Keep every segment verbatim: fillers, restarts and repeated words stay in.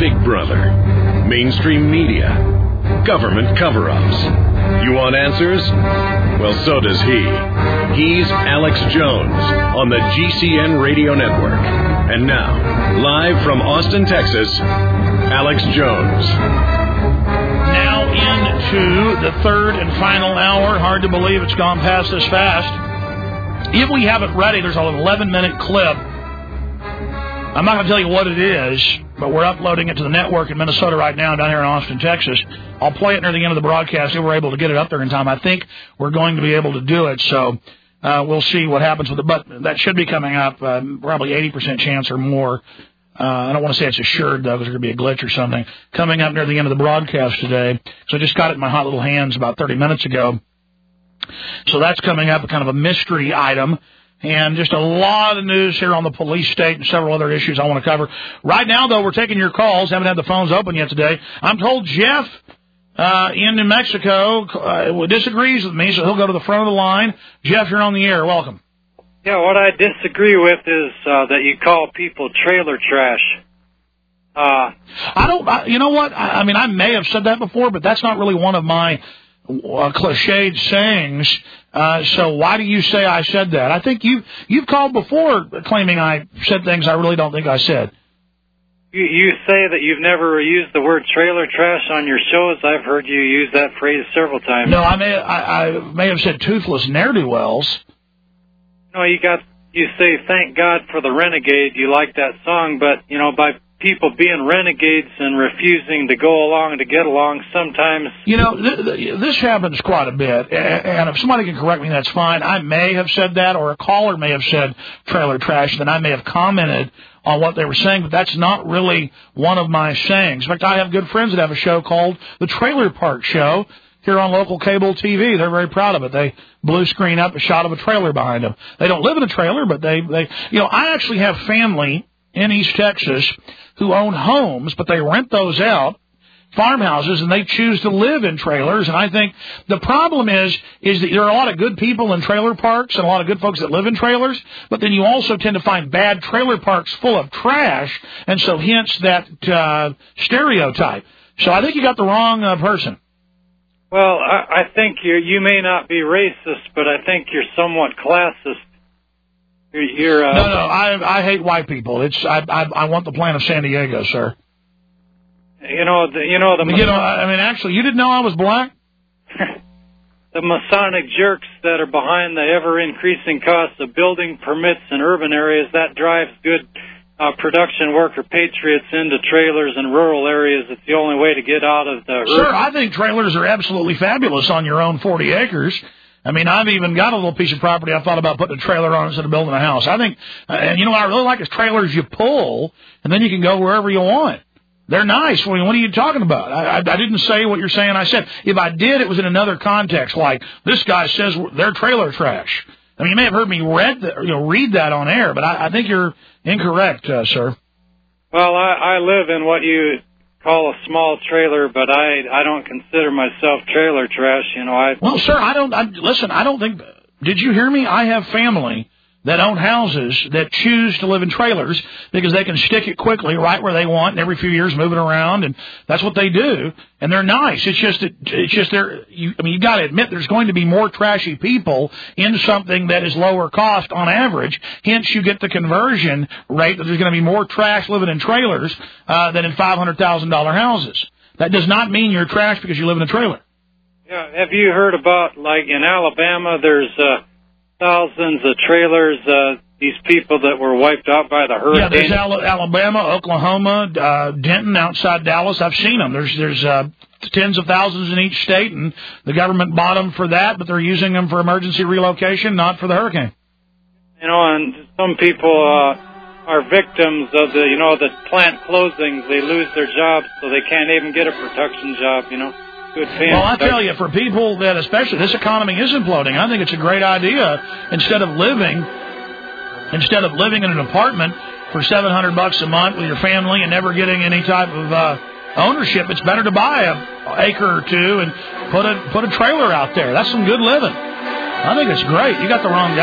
Big Brother, mainstream media, government cover-ups. You want answers? Well, so does he. He's Alex Jones on the G C N Radio Network. And now, live from Austin, Texas, Alex Jones. Now into the third and final hour. Hard to believe it's gone past this fast. If we have it ready, there's an eleven-minute clip. I'm not going to tell you what it is, but we're uploading it to the network in Minnesota right now, down here in Austin, Texas. I'll play it near the end of the broadcast if we're able to get it up there in time. I think we're going to be able to do it, so uh, we'll see what happens with it. But that should be coming up, uh, probably eighty percent chance or more. Uh, I don't want to say it's assured, though, because there's going to be a glitch or something. Coming up near the end of the broadcast today. So I just got it in my hot little hands about thirty minutes ago. So that's coming up, a kind of a mystery item. And just a lot of news here on the police state and several other issues I want to cover. Right now, though, we're taking your calls. Haven't had the phones open yet today. I'm told Jeff uh, in New Mexico uh, disagrees with me, so he'll go to the front of the line. Jeff, you're on the air. Welcome. Yeah, what I disagree with is uh, that you call people trailer trash. Uh, I don't, I, you know what? I, I mean, I may have said that before, but that's not really one of my uh, cliched sayings. Uh, so why do you say I said that? I think you, you've called before claiming I said things I really don't think I said. You, you say that you've never used the word trailer trash on your shows. I've heard you use that phrase several times. No, I may, I, I may have said toothless ne'er-do-wells. No, you got, you say, thank God for the renegade. You like that song, but, you know, by people being renegades and refusing to go along to get along, sometimes... You know, th- th- this happens quite a bit, and if somebody can correct me, that's fine. I may have said that, or a caller may have said trailer trash, then I may have commented on what they were saying, but that's not really one of my sayings. In fact, I have good friends that have a show called The Trailer Park Show here on local cable T V. They're very proud of it. They blue screen up a shot of a trailer behind them. They don't live in a trailer, but they, they you know, I actually have family in East Texas who own homes, but they rent those out, farmhouses, and they choose to live in trailers. And I think the problem is, is that there are a lot of good people in trailer parks and a lot of good folks that live in trailers, but then you also tend to find bad trailer parks full of trash, and so hence that uh, stereotype. So I think you got the wrong uh, person. Well, I, I think you you may not be racist, but I think you're somewhat classist. You're, you're uh, no, no, I I hate white people. It's I I, I want the plan of San Diego, sir. You know, the, you know the. You know, I mean, actually, you didn't know I was black. The Masonic jerks that are behind the ever-increasing costs of building permits in urban areas, that drives good uh, production worker patriots into trailers in rural areas. It's the only way to get out of the... Sir, urban. I think trailers are absolutely fabulous on your own forty acres. I mean, I've even got a little piece of property I thought about putting a trailer on instead of building a house. I think, uh, and you know what I really like is trailers you pull, and then you can go wherever you want. They're nice. What are you talking about? I, I, I didn't say what you're saying I said. If I did, it was in another context, like this guy says they're trailer trash. I mean, you may have heard me read the, you know, read that on air, but I, I think you're incorrect, uh, sir. Well, I, I live in what you call a small trailer, but I I don't consider myself trailer trash. You know, I. Well, sir, I don't. I, listen, I don't think. Did you hear me? I have family that own houses that choose to live in trailers because they can stick it quickly right where they want and every few years move it around, and that's what they do. And they're nice. It's just, it's just they're, you, I mean, you got to admit there's going to be more trashy people in something that is lower cost on average. Hence, you get the conversion rate that there's going to be more trash living in trailers uh, than in five hundred thousand dollars houses. That does not mean you're trash because you live in a trailer. Yeah. Have you heard about, like, in Alabama, there's, uh, thousands of trailers, uh, these people that were wiped out by the hurricane. Yeah, there's Al- Alabama, Oklahoma, uh, Denton, outside Dallas. I've seen them. There's there's uh, tens of thousands in each state, and the government bought them for that, but they're using them for emergency relocation, not for the hurricane. You know, and some people uh, are victims of the, you know, the plant closings. They lose their jobs, so they can't even get a production job, you know. Good well, I tell you, for people that, especially this economy is imploding, I think it's a great idea. Instead of living, instead of living in an apartment for seven hundred bucks a month with your family and never getting any type of uh, ownership, it's better to buy an acre or two and put a put a trailer out there. That's some good living. I think it's great. You got the wrong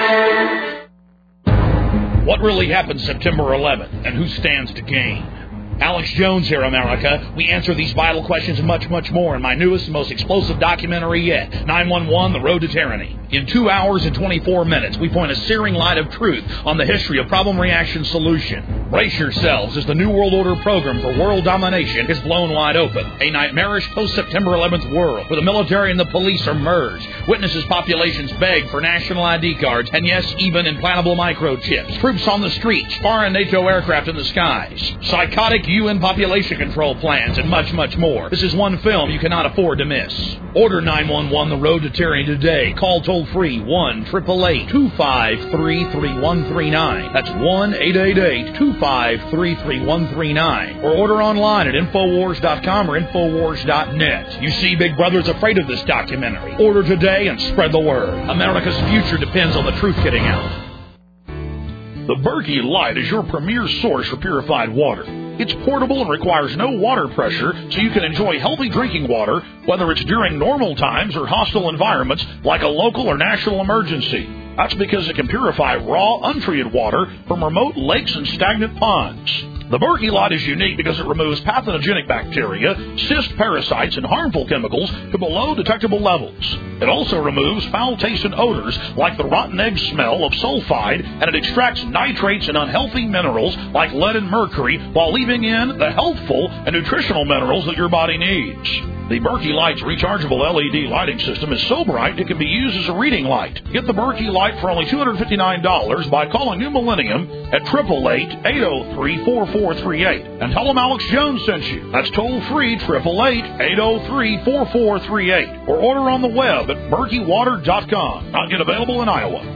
guy. What really happened September eleventh, and who stands to gain? Alex Jones here, America. We answer these vital questions and much, much more in my newest and most explosive documentary yet, nine one one, The Road to Tyranny. In two hours and twenty-four minutes, we point a searing light of truth on the history of problem-reaction solution. Brace yourselves as the New World Order program for world domination is blown wide open. A nightmarish post-September eleventh world where the military and the police are merged. Witnesses populations beg for national I D cards and, yes, even implantable microchips. Troops on the streets, foreign NATO aircraft in the skies. Psychotic U N population control plans, and much, much more. This is one film you cannot afford to miss. Order nine one one The Road to Tyranny today. Call toll-free one eight eight eight, two five three, three one three nine. That's one eight eight eight, two five three, three one three nine. Or order online at Infowars dot com or Infowars dot net. You see, Big Brother's afraid of this documentary. Order today and spread the word. America's future depends on the truth getting out. The Berkey Light is your premier source for purified water. It's portable and requires no water pressure, so you can enjoy healthy drinking water, whether it's during normal times or hostile environments like a local or national emergency. That's because it can purify raw, untreated water from remote lakes and stagnant ponds. The Berkey Light is unique because it removes pathogenic bacteria, cyst parasites, and harmful chemicals to below detectable levels. It also removes foul taste and odors like the rotten egg smell of sulfide, and it extracts nitrates and unhealthy minerals like lead and mercury while leaving in the healthful and nutritional minerals that your body needs. The Berkey Light's rechargeable L E D lighting system is so bright it can be used as a reading light. Get the Berkey Light for only two hundred fifty-nine dollars by calling New Millennium at eight eight eight, eight oh three, four four three eight. And tell them Alex Jones sent you. That's toll-free, eight eight eight, eight oh three, four four three eight. Or order on the web at berkey water dot com. Not yet available in Iowa.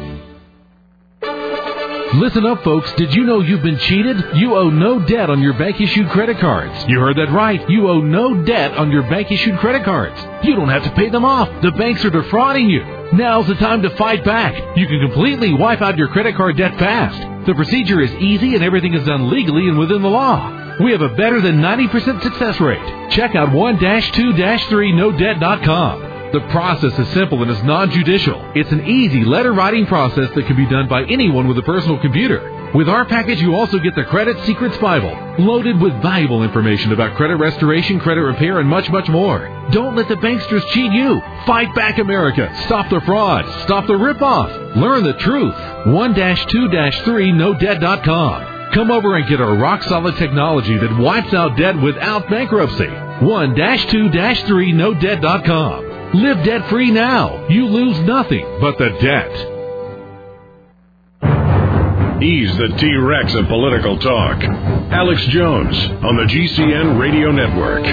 Listen up, folks. Did you know you've been cheated? You owe no debt on your bank-issued credit cards. You heard that right. You owe no debt on your bank-issued credit cards. You don't have to pay them off. The banks are defrauding you. Now's the time to fight back. You can completely wipe out your credit card debt fast. The procedure is easy and everything is done legally and within the law. We have a better than ninety percent success rate. Check out one dash two dash three no debt dot com. The process is simple and is non-judicial. It's an easy letter-writing process that can be done by anyone with a personal computer. With our package, you also get the Credit Secrets Bible, loaded with valuable information about credit restoration, credit repair, and much, much more. Don't let the banksters cheat you. Fight back, America. Stop the fraud. Stop the ripoff. Learn the truth. one dash two dash three no debt dot com. Come over and get our rock-solid technology that wipes out debt without bankruptcy. one dash two dash three no debt dot com. Live debt-free now. You lose nothing but the debt. He's the T-Rex of political talk. Alex Jones on the G C N Radio Network.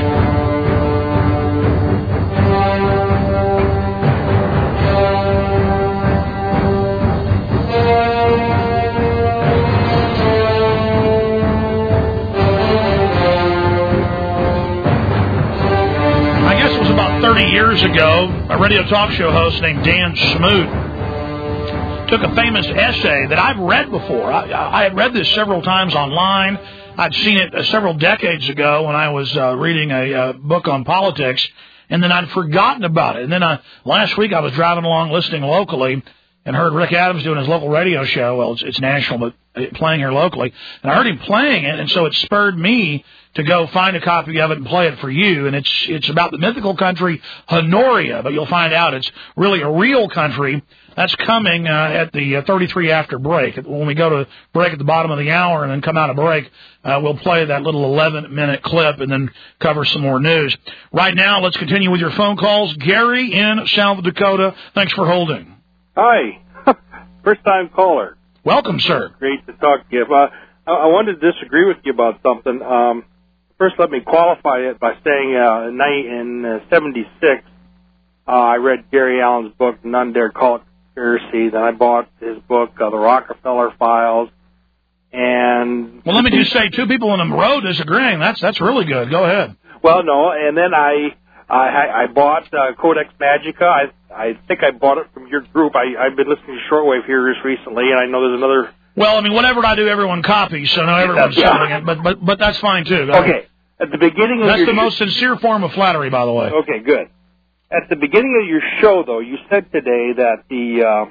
thirty years ago, a radio talk show host named Dan Smoot took a famous essay that I've read before. I, I had read this several times online. I'd seen it uh, several decades ago when I was uh, reading a uh, book on politics, and then I'd forgotten about it. And then uh, last week I was driving along listening locally and heard Rick Adams doing his local radio show. Well, it's, it's national, but playing here locally. And I heard him playing it, and so it spurred me to go find a copy of it and play it for you. And it's it's about the mythical country Honoria, but you'll find out it's really a real country. That's coming uh, at the uh, thirty-three after break. When we go to break at the bottom of the hour and then come out of break, uh, we'll play that little eleven-minute clip and then cover some more news. Right now, let's continue with your phone calls. Gary in South Dakota, thanks for holding. Hi. First-time caller. Welcome, sir. Great to talk to you. Uh, I, I wanted to disagree with you about something. Um, first, let me qualify it by saying uh, in uh, seventy-six, uh, I read Gary Allen's book, None Dare Call It Conspiracy. Then I bought his book, uh, The Rockefeller Files. And well, let me just say, two people in a row disagreeing. That's that's really good. Go ahead. Well, no, and then I I, I bought uh, Codex Magica. I I think I bought it from your group. I, I've been listening to shortwave here just recently, and I know there's another. Well, I mean, whatever I do, everyone copies, so now everyone's yeah. selling it. But but but that's fine too. Go okay. ahead. At the beginning of that's your the most sincere form of flattery, by the way. Okay, good. At the beginning of your show, though, you said today that the uh,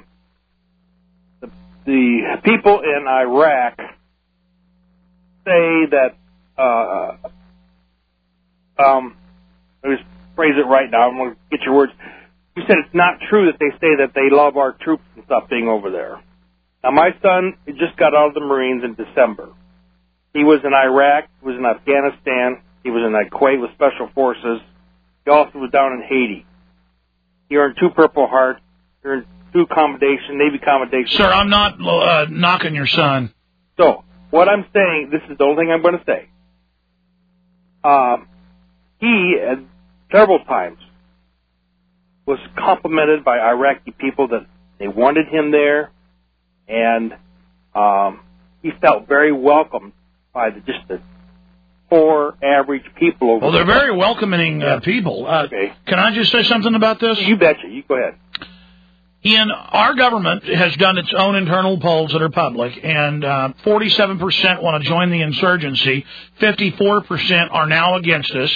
the, the people in Iraq say that uh, um, let me just phrase it right now. I'm going to get your words. You said it's not true that they say that they love our troops and stuff being over there. Now, my son just got out of the Marines in December. He was in Iraq, he was in Afghanistan, he was in Kuwait with Special Forces. He also was down in Haiti. He earned two Purple Hearts, he earned two commendation, Navy commendation. Sir, I'm not uh, knocking your son. So, what I'm saying, this is the only thing I'm going to say. Um, he, at several times, was complimented by Iraqi people that they wanted him there, and um, he felt very welcomed by the, just the poor, average people over Well, they're there. very welcoming uh, people. Uh, Okay. Can I just say something about this? You betcha. You go ahead. Ian, our government has done its own internal polls that are public, and uh, forty-seven percent want to join the insurgency. fifty-four percent are now against us.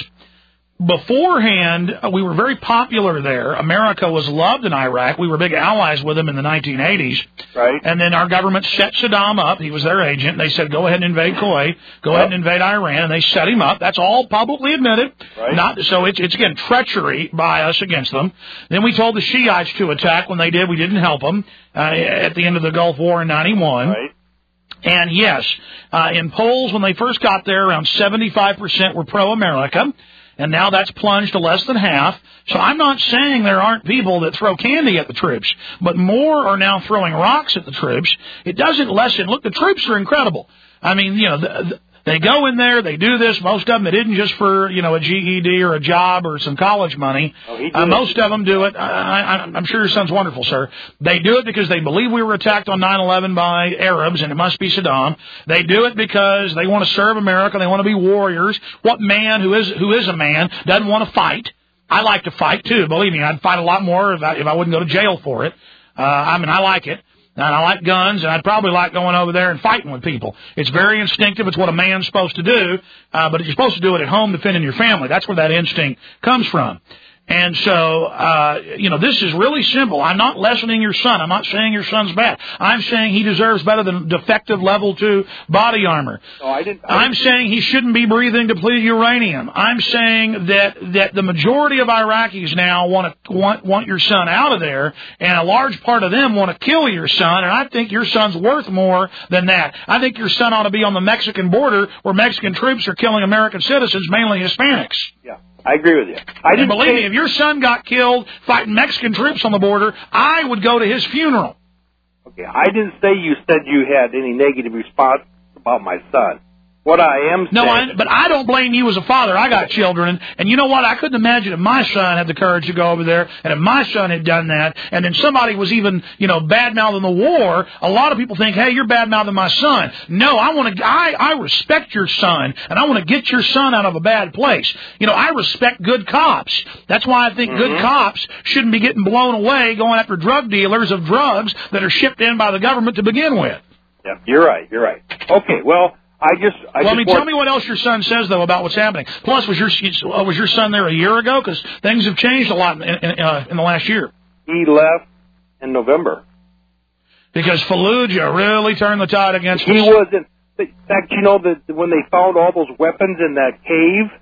Beforehand, we were very popular there. America was loved in Iraq. We were big allies with them in the nineteen eighties. Right. And then our government set Saddam up. He was their agent. They said, go ahead and invade Kuwait. Go yep. ahead and invade Iran. And they set him up. That's all publicly admitted. Right. Not So it's, it's, again, treachery by us against them. Then we told the Shiites to attack. When they did, we didn't help them uh, at the end of the Gulf War in ninety-one. Right. And, yes, uh, in polls when they first got there, around seventy-five percent were pro-America. And now that's plunged to less than half. So I'm not saying there aren't people that throw candy at the troops, but more are now throwing rocks at the troops. It doesn't lessen. Look, the troops are incredible. I mean, you know, the, the, they go in there, they do this. Most of them, it isn't just for, you know, a G E D or a job or some college money. Oh, he did uh, it. Most of them do it. I, I, I'm sure your son's wonderful, sir. They do it because they believe we were attacked on nine eleven by Arabs, and it must be Saddam. They do it because they want to serve America. They want to be warriors. What man who is who is a man doesn't want to fight? I like to fight, too. Believe me, I'd fight a lot more if I, if I wouldn't go to jail for it. Uh, I mean, I like it. And I like guns, and I'd probably like going over there and fighting with people. It's very instinctive. It's what a man's supposed to do, uh, but you're supposed to do it at home defending your family. That's where that instinct comes from. And so, uh, you know, this is really simple. I'm not lessening your son. I'm not saying your son's bad. I'm saying he deserves better than defective level two body armor. No, I didn't. I I'm didn't. saying he shouldn't be breathing depleted uranium. I'm saying that, that the majority of Iraqis now want to want, want your son out of there, and a large part of them want to kill your son, and I think your son's worth more than that. I think your son ought to be on the Mexican border where Mexican troops are killing American citizens, mainly Hispanics. Yeah. I agree with you. I and didn't believe say, me, if your son got killed fighting Mexican troops on the border, I would go to his funeral. Okay, I didn't say you said you had any negative response about my son. What I am No, saying... I, but I don't blame you as a father. I got children, and, and you know what? I couldn't imagine if my son had the courage to go over there, and if my son had done that, and then somebody was even, you know, bad-mouthing the war. A lot of people think, hey, you're bad-mouthing my son. No, I want to. I, I respect your son, and I want to get your son out of a bad place. You know, I respect good cops. That's why I think mm-hmm. good cops shouldn't be getting blown away going after drug dealers of drugs that are shipped in by the government to begin with. Yeah, you're right. You're right. Okay, well... I just, I well, just I mean, want... tell me what else your son says, though, about what's happening. Plus, was your was your son there a year ago? Because things have changed a lot in, in, uh, in the last year. He left in November. Because Fallujah really turned the tide against he us. He wasn't... In fact, you know, that when they found all those weapons in that cave,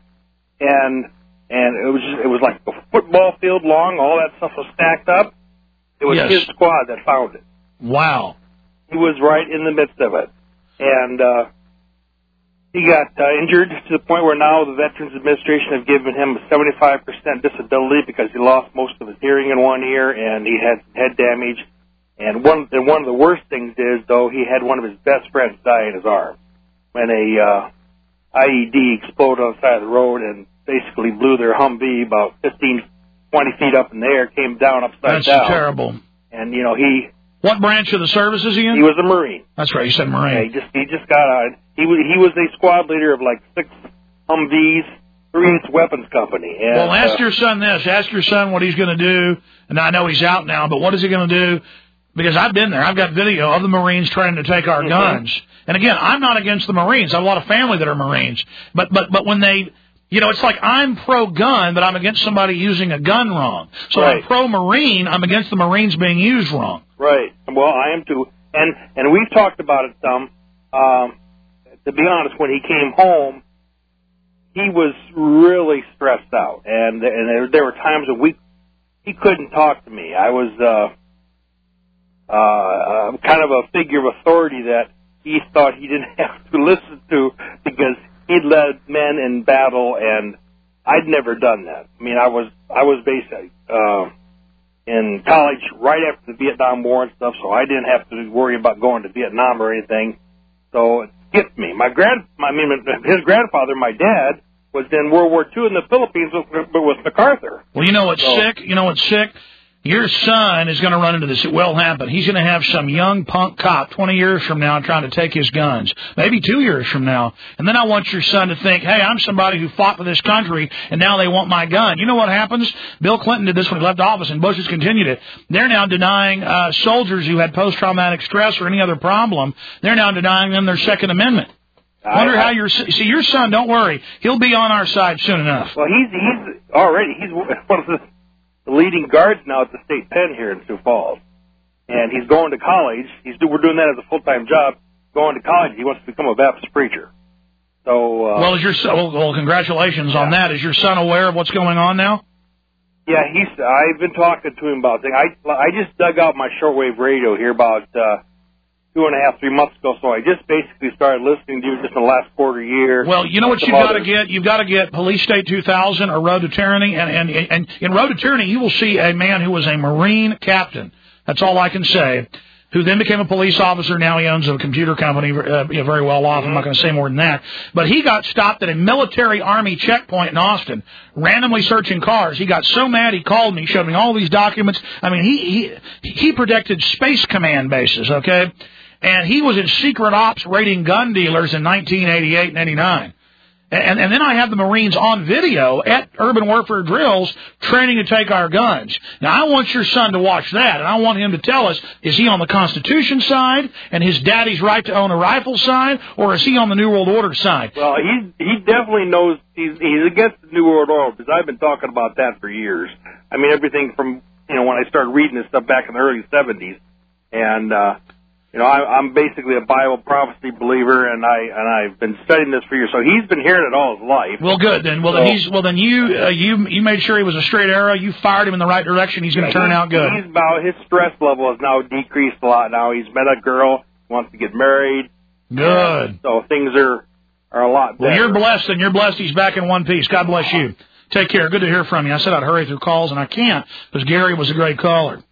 and and it was just, it was like a football field long, all that stuff was stacked up, it was yes. his squad that found it. Wow. He was right in the midst of it. And... uh He got uh, injured to the point where now the Veterans Administration have given him a seventy-five percent disability because he lost most of his hearing in one ear and he had head damage. And one and one of the worst things is, though, he had one of his best friends die in his arm when a uh, I E D exploded on the side of the road and basically blew their Humvee about fifteen, twenty feet up in the air, came down upside That's down. That's terrible. And, you know, he... What branch of the service is he in? He was a Marine. That's right, you said Marine. Yeah, he just he just got out. He was he was a squad leader of like six Humvees, three weapons company. And, well, ask uh, your son this. Ask your son what he's going to do. And I know he's out now, but what is he going to do? Because I've been there. I've got video of the Marines trying to take our mm-hmm. guns. And again, I'm not against the Marines. I have a lot of family that are Marines. But but but when they, you know, it's like I'm pro-gun, but I'm against somebody using a gun wrong. So right. I'm pro-Marine. I'm against the Marines being used wrong. Right. Well, I am too. And and we've talked about it some. Um, to be honest, when he came home, he was really stressed out, and and there, there were times a week he couldn't talk to me. I was uh, uh, kind of a figure of authority that he thought he didn't have to listen to because he'd led men in battle, and I'd never done that. I mean, I was I was basically uh, in college right after the Vietnam War and stuff, so I didn't have to worry about going to Vietnam or anything. So it skipped me. My grand, I mean, his grandfather, my dad, was in World War Two in the Philippines with, with MacArthur. Well, you know what's so, sick? You know what's sick? Your son is going to run into this. It will happen. He's going to have some young punk cop twenty years from now trying to take his guns, maybe two years from now. And then I want your son to think, hey, I'm somebody who fought for this country, and now they want my gun. You know what happens? Bill Clinton did this when he left office, and Bush has continued it. They're now denying uh, soldiers who had post-traumatic stress or any other problem, they're now denying them their Second Amendment. I wonder how your see your son. Don't worry, he'll be on our side soon enough. Well, he's he's already he's one of the the leading guards now at the state pen here in Sioux Falls, and he's going to college. He's do, we're doing that as a full-time job. Going to college, he wants to become a Baptist preacher. So, uh, well, is your son, well, well, congratulations yeah. on that. Is your son aware of what's going on now? Yeah, he's. I've been talking to him about things. I I just dug out my shortwave radio here about uh, two and a half, three months ago. So I just basically started listening to you just in the last quarter year. Well, you know what you've got to get? You've got to get Police State two thousand or Road to Tyranny. And, and, and in Road to Tyranny, you will see a man who was a Marine captain. That's all I can say. Who then became a police officer. Now he owns a computer company, uh, you know, very well off. I'm not going to say more than that. But he got stopped at a military Army checkpoint in Austin, randomly searching cars. He got so mad he called me, showed me all these documents. I mean, he he, he protected Space Command bases, okay? And he was in secret ops raiding gun dealers in nineteen eighty-eight and eighty-nine. And, and then I have the Marines on video at urban warfare drills training to take our guns. Now, I want your son to watch that, and I want him to tell us, is he on the Constitution side and his daddy's right to own a rifle side, or is he on the New World Order side? Well, he he definitely knows he's, he's against the New World Order, because I've been talking about that for years. I mean, everything from, you know, when I started reading this stuff back in the early seventies, and, uh, You know, I, I'm basically a Bible prophecy believer, and I and I've been studying this for years. So he's been hearing it all his life. Well, good then. Well, so, then he's well. Then you uh, you you made sure he was a straight arrow. You fired him in the right direction. He's going to yeah, turn out good. He's about his stress level has now decreased a lot. Now he's met a girl, wants to get married. Good. So things are are a lot better. Well, you're blessed, and you're blessed. He's back in one piece. God bless you. Take care. Good to hear from you. I said I'd hurry through calls, and I can't because Gary was a great caller.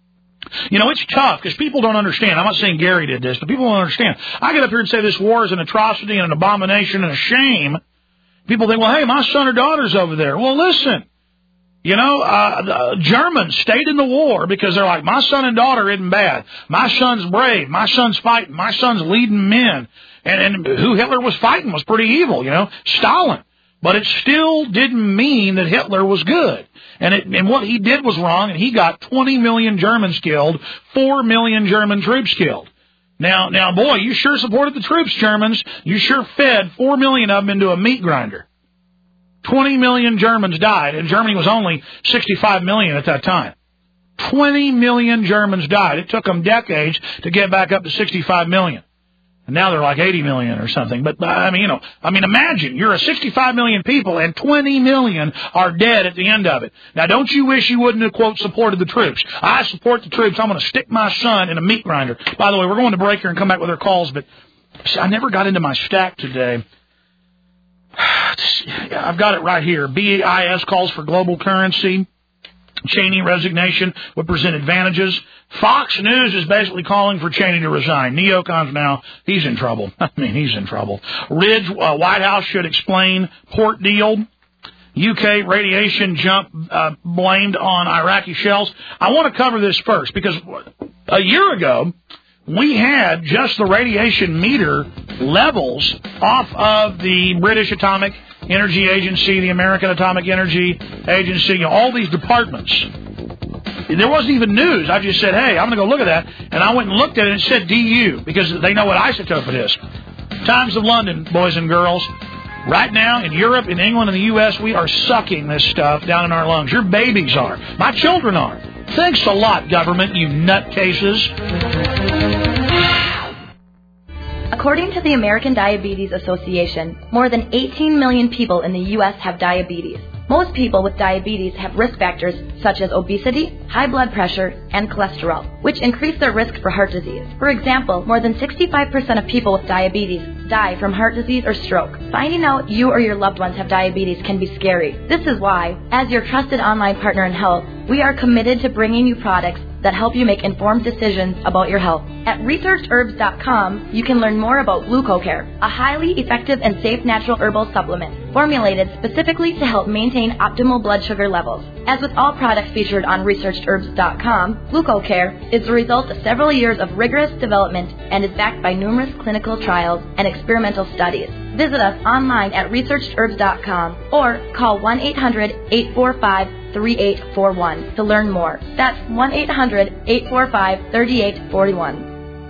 You know, it's tough because people don't understand. I'm not saying Gary did this, but people don't understand. I get up here and say this war is an atrocity and an abomination and a shame. People think, well, hey, my son or daughter's over there. Well, listen, you know, uh, the Germans stayed in the war because they're like, my son and daughter isn't bad. My son's brave. My son's fighting. My son's leading men. And, and who Hitler was fighting was pretty evil, you know, Stalin. But it still didn't mean that Hitler was good. And it, and what he did was wrong, and he got twenty million Germans killed, four million German troops killed. Now, now, boy, you sure supported the troops, Germans. You sure fed four million of them into a meat grinder. twenty million Germans died, and Germany was only sixty-five million at that time. twenty million Germans died. It took them decades to get back up to sixty-five million. And now they're like eighty million or something. But, I mean, you know, I mean, imagine you're a sixty-five million people and twenty million are dead at the end of it. Now, don't you wish you wouldn't have, quote, supported the troops? I support the troops. I'm going to stick my son in a meat grinder. By the way, we're going to break here and come back with our calls, but see, I never got into my stack today. I've got it right here. B I S calls for global currency. Cheney resignation would present advantages. Fox News is basically calling for Cheney to resign. Neocons now, he's in trouble. I mean, he's in trouble. Ridge, uh, White House should explain port deal. U K radiation jump uh, blamed on Iraqi shells. I want to cover this first because a year ago, we had just the radiation meter levels off of the British Atomic Energy Agency, the American Atomic Energy Agency, you know, all these departments. There wasn't even news. I just said, hey, I'm going to go look at that. And I went and looked at it and it said D U because they know what isotope it is. Times of London, boys and girls. Right now in Europe, in England, and the U S, we are sucking this stuff down in our lungs. Your babies are. My children are. Thanks a lot, government, you nutcases. According to the American Diabetes Association, more than eighteen million people in the U S have diabetes. Most people with diabetes have risk factors such as obesity, high blood pressure, and cholesterol, which increase their risk for heart disease. For example, more than sixty-five percent of people with diabetes die from heart disease or stroke. Finding out you or your loved ones have diabetes can be scary. This is why, as your trusted online partner in health, we are committed to bringing you products that help you make informed decisions about your health. At researched herbs dot com, you can learn more about GlucoCare, a highly effective and safe natural herbal supplement formulated specifically to help maintain optimal blood sugar levels. As with all products featured on researched herbs dot com, GlucoCare is the result of several years of rigorous development and is backed by numerous clinical trials and experimental studies. Visit us online at researched herbs dot com or call one eight hundred, eight four five, three eight four one to learn more. That's one eight hundred, eight four five, three eight four one.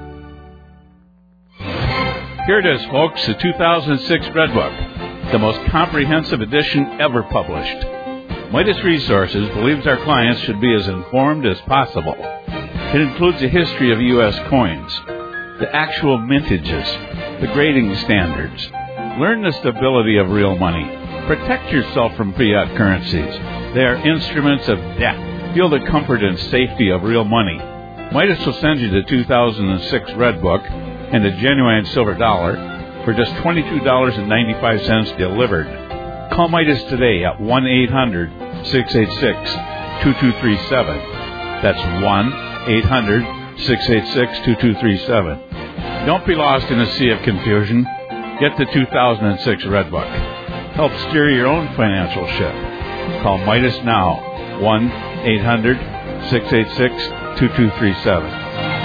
Here it is, folks, the two thousand six Red Book, the most comprehensive edition ever published. Midas Resources believes our clients should be as informed as possible. It includes a history of U S coins, the actual mintages, the grading standards. Learn the stability of real money. Protect yourself from fiat currencies. They are instruments of debt. Feel the comfort and safety of real money. Midas will send you the two thousand six Red Book and a genuine silver dollar for just twenty-two dollars and ninety-five cents delivered. Call Midas today at one eight hundred, six eight six, two two three seven. That's one eight hundred, six eight six, two two three seven. Don't be lost in a sea of confusion. Get the two thousand six Red Book. Help steer your own financial ship. Call Midas now, one eight hundred, six eight six, two two three seven.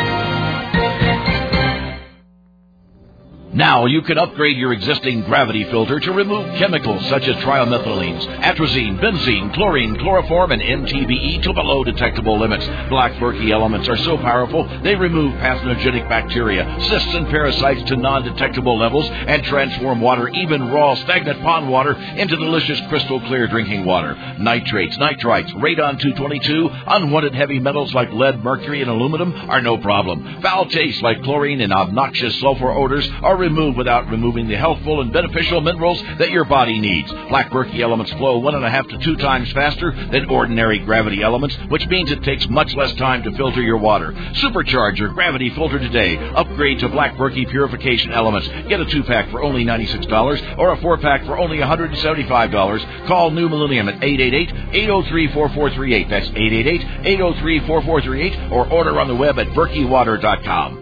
Now you can upgrade your existing gravity filter to remove chemicals such as trimethylenes, atrazine, benzene, chlorine, chloroform, and M T B E to below detectable limits. Black Berkey elements are so powerful they remove pathogenic bacteria, cysts, and parasites to non-detectable levels and transform water, even raw stagnant pond water, into delicious crystal clear drinking water. Nitrates, nitrites, radon two twenty-two, unwanted heavy metals like lead, mercury, and aluminum are no problem. Foul tastes like chlorine and obnoxious sulfur odors are removed without removing the healthful and beneficial minerals that your body needs. Black Berkey elements flow one and a half to two times faster than ordinary gravity elements, which means it takes much less time to filter your water. Supercharge your gravity filter today. Upgrade to Black Berkey purification elements. Get a two-pack for only ninety-six dollars or a four-pack for only one hundred seventy-five dollars. Call New Millennium at eight eight eight, eight oh three, four four three eight. That's eight eight eight, eight oh three, four four three eight or order on the web at berkey water dot com.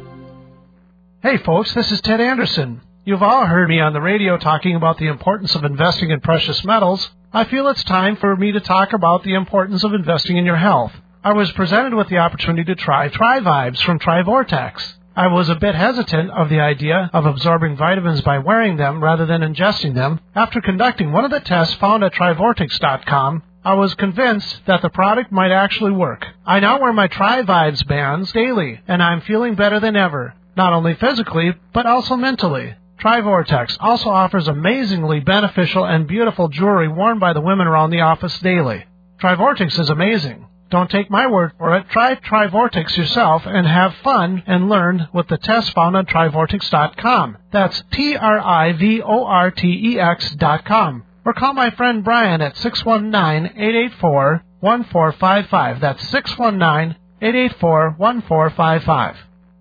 Hey folks, this is Ted Anderson. You've all heard me on the radio talking about the importance of investing in precious metals. I feel it's time for me to talk about the importance of investing in your health. I was presented with the opportunity to try TriVibes from TriVortex. I was a bit hesitant of the idea of absorbing vitamins by wearing them rather than ingesting them. After conducting one of the tests found at tri vortex dot com, I was convinced that the product might actually work. I now wear my TriVibes bands daily, and I'm feeling better than ever. Not only physically, but also mentally. TriVortex also offers amazingly beneficial and beautiful jewelry worn by the women around the office daily. TriVortex is amazing. Don't take my word for it. Try TriVortex yourself and have fun and learn with the test found on tri vortex dot com. That's T R I V O R T E X dot com. Or call my friend Brian at six one nine, eight eight four, one four five five. That's six one nine, eight eight four, one four five five.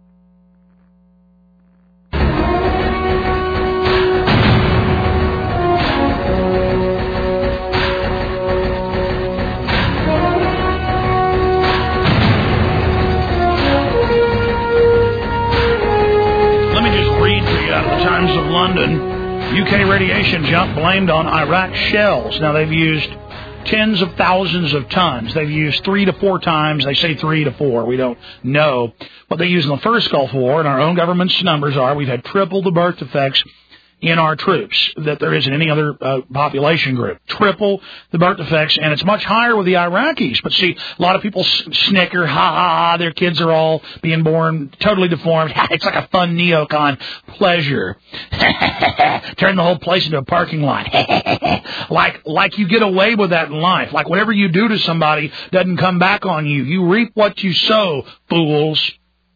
Times of London, U K radiation jump blamed on Iraq shells. Now, they've used tens of thousands of tons. They've used three to four times. They say three to four. We don't know what they used in the first Gulf War, and our own government's numbers are we've had triple the birth defects in our troops that there is in any other uh, population group. Triple the birth defects, and it's much higher with the Iraqis. But see, a lot of people snicker, ha ha ha, their kids are all being born totally deformed. It's like a fun neocon pleasure. Turn the whole place into a parking lot. like like you get away with that in life. Like whatever you do to somebody doesn't come back on you. You reap what you sow, fools.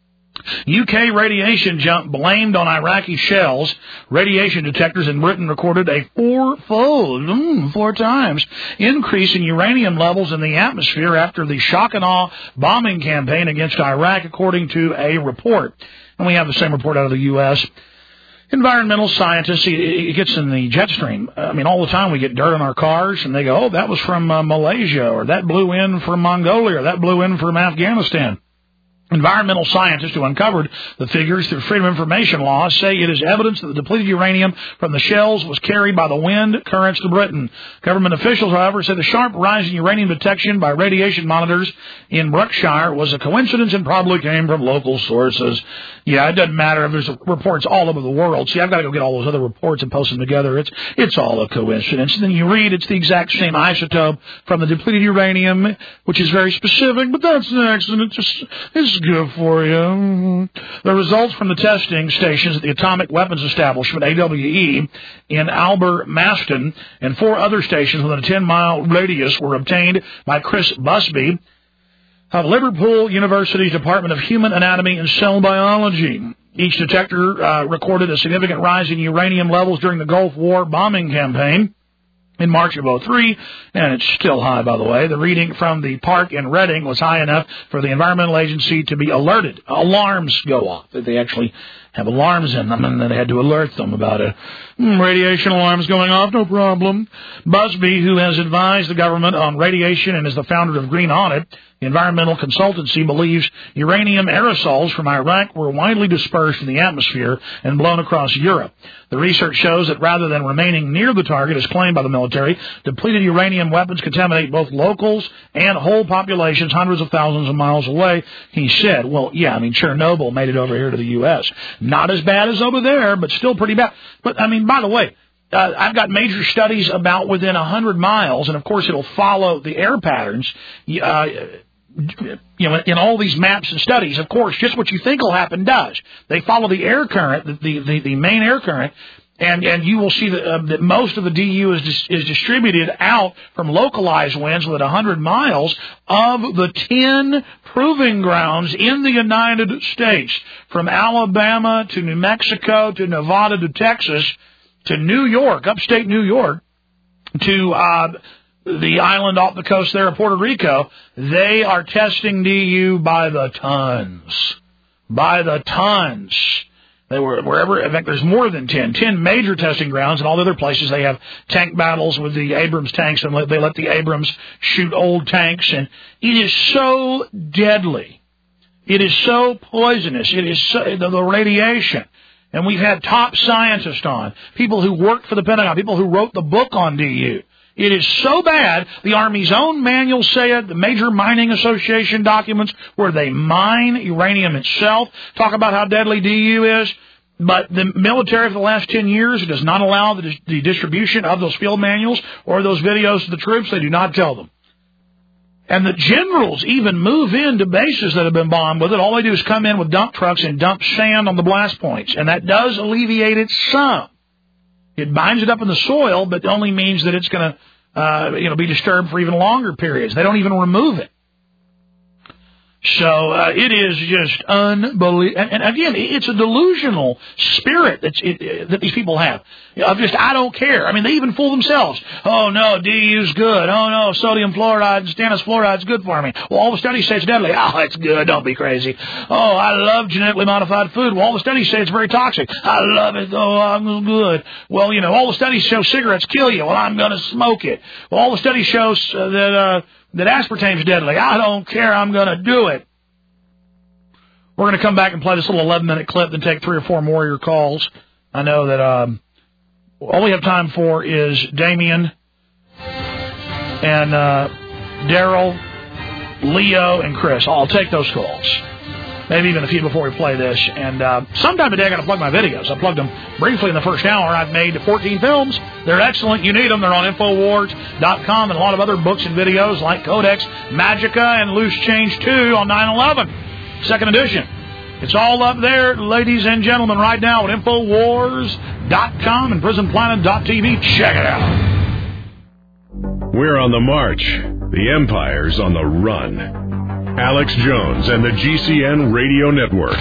U K radiation jump blamed on Iraqi shells. Radiation detectors in Britain recorded a four-fold, mm, four times, increase in uranium levels in the atmosphere after the shock and awe bombing campaign against Iraq, according to a report. And we have the same report out of the U S Environmental scientists, it gets in the jet stream. I mean, all the time we get dirt on our cars, and they go, oh, that was from uh, Malaysia, or that blew in from Mongolia, or that blew in from Afghanistan. Environmental scientists who uncovered the figures through Freedom of Information laws say it is evidence that the depleted uranium from the shells was carried by the wind currents to Britain. Government officials, however, said the sharp rise in uranium detection by radiation monitors in Berkshire was a coincidence and probably came from local sources. Yeah, it doesn't matter if there's reports all over the world. See, I've got to go get all those other reports and post them together. It's it's all a coincidence. And then you read it's the exact same isotope from the depleted uranium, which is very specific, but that's an accident. It's, it's good for you. The results from the testing stations at the Atomic Weapons Establishment, A W E, in Albermaston, and four other stations within a ten-mile radius were obtained by Chris Busby of Liverpool University's Department of Human Anatomy and Cell Biology. Each detector uh, recorded a significant rise in uranium levels during the Gulf War bombing campaign in March of oh three, and it's still high, by the way. The reading from the park in Reading was high enough for the Environmental Agency to be alerted. Alarms go off. They actually have alarms in them, and then they had to alert them about it. Mm, radiation alarms going off, no problem. Busby, who has advised the government on radiation and is the founder of Green Audit, the environmental consultancy, believes uranium aerosols from Iraq were widely dispersed in the atmosphere and blown across Europe. The research shows that rather than remaining near the target, as claimed by the military, depleted uranium weapons contaminate both locals and whole populations hundreds of thousands of miles away. He said, well, yeah, I mean, Chernobyl made it over here to the U S Not as bad as over there, but still pretty bad. But, I mean, by the way, Uh, I've got major studies about within one hundred miles, and, of course, it'll follow the air patterns, uh, you know, in all these maps and studies. Of course, just what you think will happen does. They follow the air current, the, the, the main air current, and, and you will see that, uh, that most of the D U is, dis- is distributed out from localized winds within one hundred miles of the ten proving grounds in the United States, from Alabama to New Mexico to Nevada to Texas, to New York, upstate New York, to uh, the island off the coast there of Puerto Rico. They are testing D U by the tons. By the tons. They were wherever, in fact, there's more than ten. Ten major testing grounds, and all the other places they have tank battles with the Abrams tanks, and they let the Abrams shoot old tanks, and it is so deadly. It is so poisonous. It is so, the, the radiation. And we've had top scientists on, people who worked for the Pentagon, people who wrote the book on D U. It is so bad, the Army's own manuals say it, the Major Mining Association documents where they mine uranium itself talk about how deadly D U is. But the military for the last ten years does not allow the, the distribution of those field manuals or those videos to the troops. They do not tell them. And the generals even move into bases that have been bombed with it. All they do is come in with dump trucks and dump sand on the blast points. And that does alleviate it some. It binds it up in the soil, but only means that it's going to uh, you know, be disturbed for even longer periods. They don't even remove it. So uh, it is just unbelievable. And, and again, it's a delusional spirit that it, that these people have. Of just, I don't care. I mean, they even fool themselves. Oh, no, D U's good. Oh, no, sodium fluoride and stannous fluoride's good for me. Well, all the studies say it's deadly. Oh, it's good. Don't be crazy. Oh, I love genetically modified food. Well, all the studies say it's very toxic. I love it. Oh, I'm good. Well, you know, all the studies show cigarettes kill you. Well, I'm going to smoke it. Well, all the studies show uh, that... Uh, that aspartame's deadly. I don't care. I'm going to do it. We're going to come back and play this little eleven-minute clip, then take three or four more of your calls. I know that um, all we have time for is Damien and uh, Daryl, Leo, and Chris. I'll take those calls. Maybe even a few before we play this. And uh, sometime today I got to plug my videos. I plugged them briefly in the first hour. I've made fourteen films. They're excellent. You need them. They're on Infowars dot com and a lot of other books and videos like Codex Magica and Loose Change two on nine eleven, second edition. It's all up there, ladies and gentlemen, right now at Infowars dot com and Prison Planet dot T V. Check it out. We're on the march. The Empire's on the run. Alex Jones and the G C N Radio Network.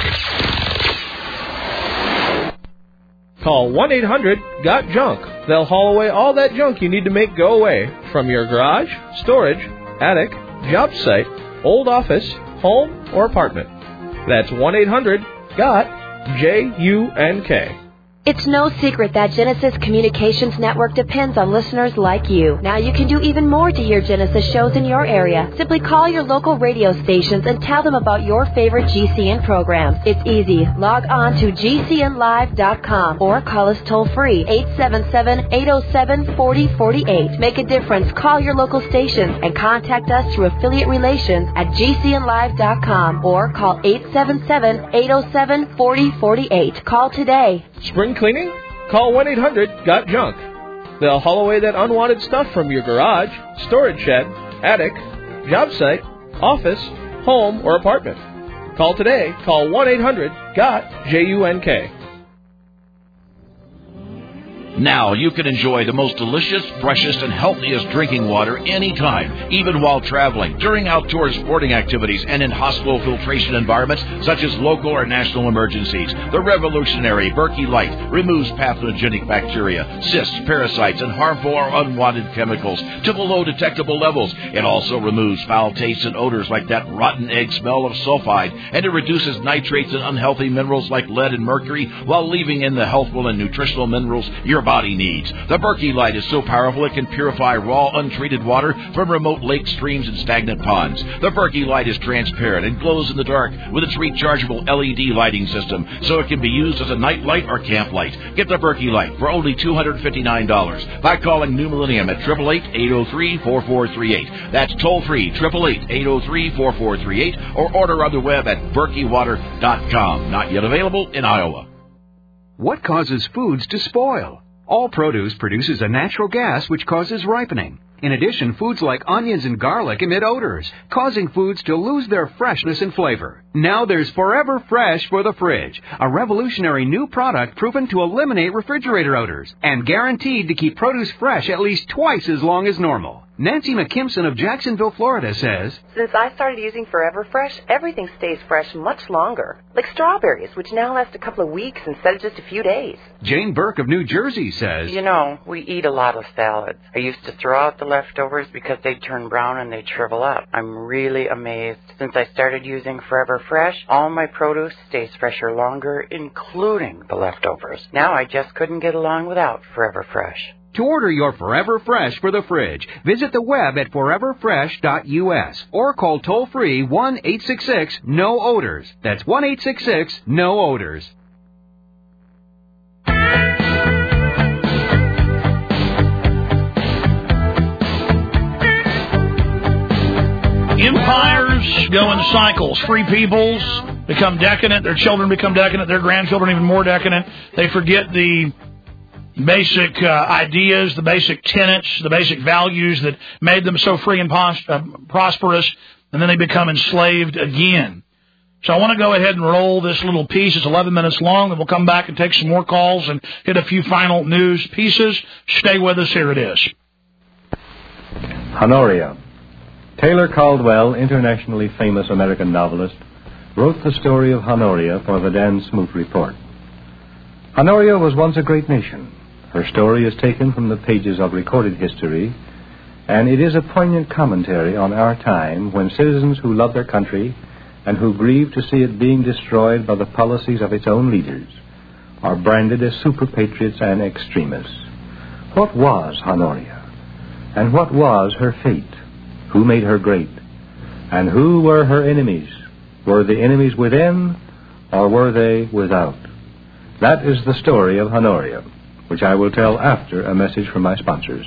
Call one eight hundred got junk. They'll haul away all that junk you need to make go away from your garage, storage, attic, job site, old office, home, or apartment. That's one eight hundred got J U N K. It's no secret that Genesis Communications Network depends on listeners like you. Now you can do even more to hear Genesis shows in your area. Simply call your local radio stations and tell them about your favorite G C N programs. It's easy. Log on to G C N live dot com or call us toll-free, eight seven seven, eight oh seven, four oh four eight. Make a difference. Call your local stations and contact us through affiliate relations at G C N live dot com or call eight seven seven, eight oh seven, four oh four eight. Call today. Spring cleaning? Call one eight hundred got junk. They'll haul away that unwanted stuff from your garage, storage shed, attic, job site, office, home, or apartment. Call today. Call one eight hundred got J U N K. Now you can enjoy the most delicious, freshest, and healthiest drinking water anytime, even while traveling, during outdoor sporting activities, and in hospital filtration environments such as local or national emergencies. The revolutionary Berkey Light removes pathogenic bacteria, cysts, parasites, and harmful or unwanted chemicals to below detectable levels. It also removes foul tastes and odors like that rotten egg smell of sulfide, and it reduces nitrates and unhealthy minerals like lead and mercury while leaving in the healthful and nutritional minerals your body needs. The Berkey Light is so powerful it can purify raw, untreated water from remote lakes, streams, and stagnant ponds. The Berkey Light is transparent and glows in the dark with its rechargeable L E D lighting system, so it can be used as a night light or camp light. Get the Berkey Light for only two hundred fifty-nine dollars by calling New Millennium at eight eight eight, eight oh three, four four three eight. That's toll-free, eight eight eight, eight oh three, four four three eight, or order on the web at berkey water dot com. Not yet available in Iowa. What causes foods to spoil? All produce produces a natural gas which causes ripening. In addition, foods like onions and garlic emit odors, causing foods to lose their freshness and flavor. Now there's Forever Fresh for the fridge, a revolutionary new product proven to eliminate refrigerator odors and guaranteed to keep produce fresh at least twice as long as normal. Nancy McKimson of Jacksonville, Florida says, Since I started using Forever Fresh, everything stays fresh much longer. Like strawberries, which now last a couple of weeks instead of just a few days. Jane Burke of New Jersey says, You know, we eat a lot of salads. I used to throw out the leftovers because they'd turn brown and they'd shrivel up. I'm really amazed. Since I started using Forever Fresh, all my produce stays fresher longer, including the leftovers. Now I just couldn't get along without Forever Fresh. To order your Forever Fresh for the fridge, visit the web at forever fresh dot U S or call toll-free one eight six six, N O odors. That's one eight six six, N O odors. Empires go in cycles. Free peoples become decadent. Their children become decadent. Their grandchildren even more decadent. They forget the basic uh, ideas, the basic tenets, the basic values that made them so free and pos- uh, prosperous, and then they become enslaved again. So I want to go ahead and roll this little piece. It's eleven minutes long, and we'll come back and take some more calls and hit a few final news pieces. Stay with us. Here it is. Honoria. Taylor Caldwell, internationally famous American novelist, wrote the story of Honoria for the Dan Smoot Report. Honoria was once a great nation. Her story is taken from the pages of recorded history, and it is a poignant commentary on our time when citizens who love their country and who grieve to see it being destroyed by the policies of its own leaders are branded as super-patriots and extremists. What was Honoria? And what was her fate? Who made her great? And who were her enemies? Were the enemies within, or were they without? That is the story of Honoria, which I will tell after a message from my sponsors.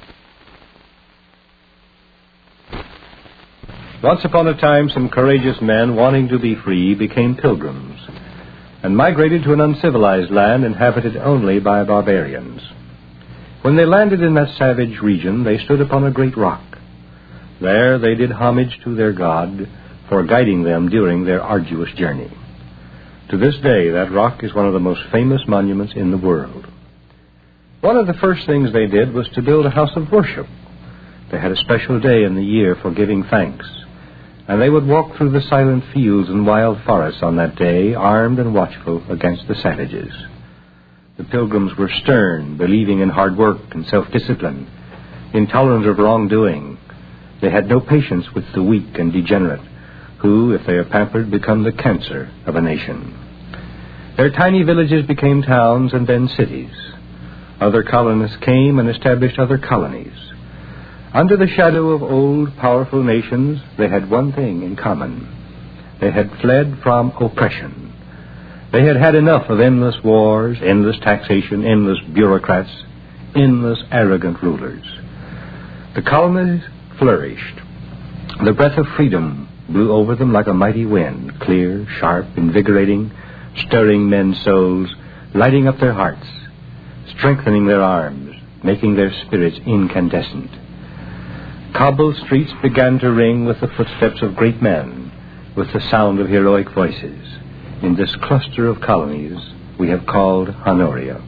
Once upon a time, some courageous men wanting to be free became pilgrims and migrated to an uncivilized land inhabited only by barbarians. When they landed in that savage region, they stood upon a great rock. There they did homage to their God for guiding them during their arduous journey. To this day, that rock is one of the most famous monuments in the world. One of the first things they did was to build a house of worship. They had a special day in the year for giving thanks. and they would walk through the silent fields and wild forests on that day, armed and watchful against the savages. The Pilgrims were stern, believing in hard work and self-discipline, intolerant of wrongdoing. They had no patience with the weak and degenerate, who, if they are pampered, become the cancer of a nation. Their tiny villages became towns and then cities. Other colonists came and established other colonies. Under the shadow of old, powerful nations, they had one thing in common. They had fled from oppression. They had had enough of endless wars, endless taxation, endless bureaucrats, endless arrogant rulers. The colonies flourished. The breath of freedom blew over them like a mighty wind, clear, sharp, invigorating, stirring men's souls, lighting up their hearts, strengthening their arms, making their spirits incandescent. Cobbled streets began to ring with the footsteps of great men, with the sound of heroic voices, in this cluster of colonies we have called Honoria.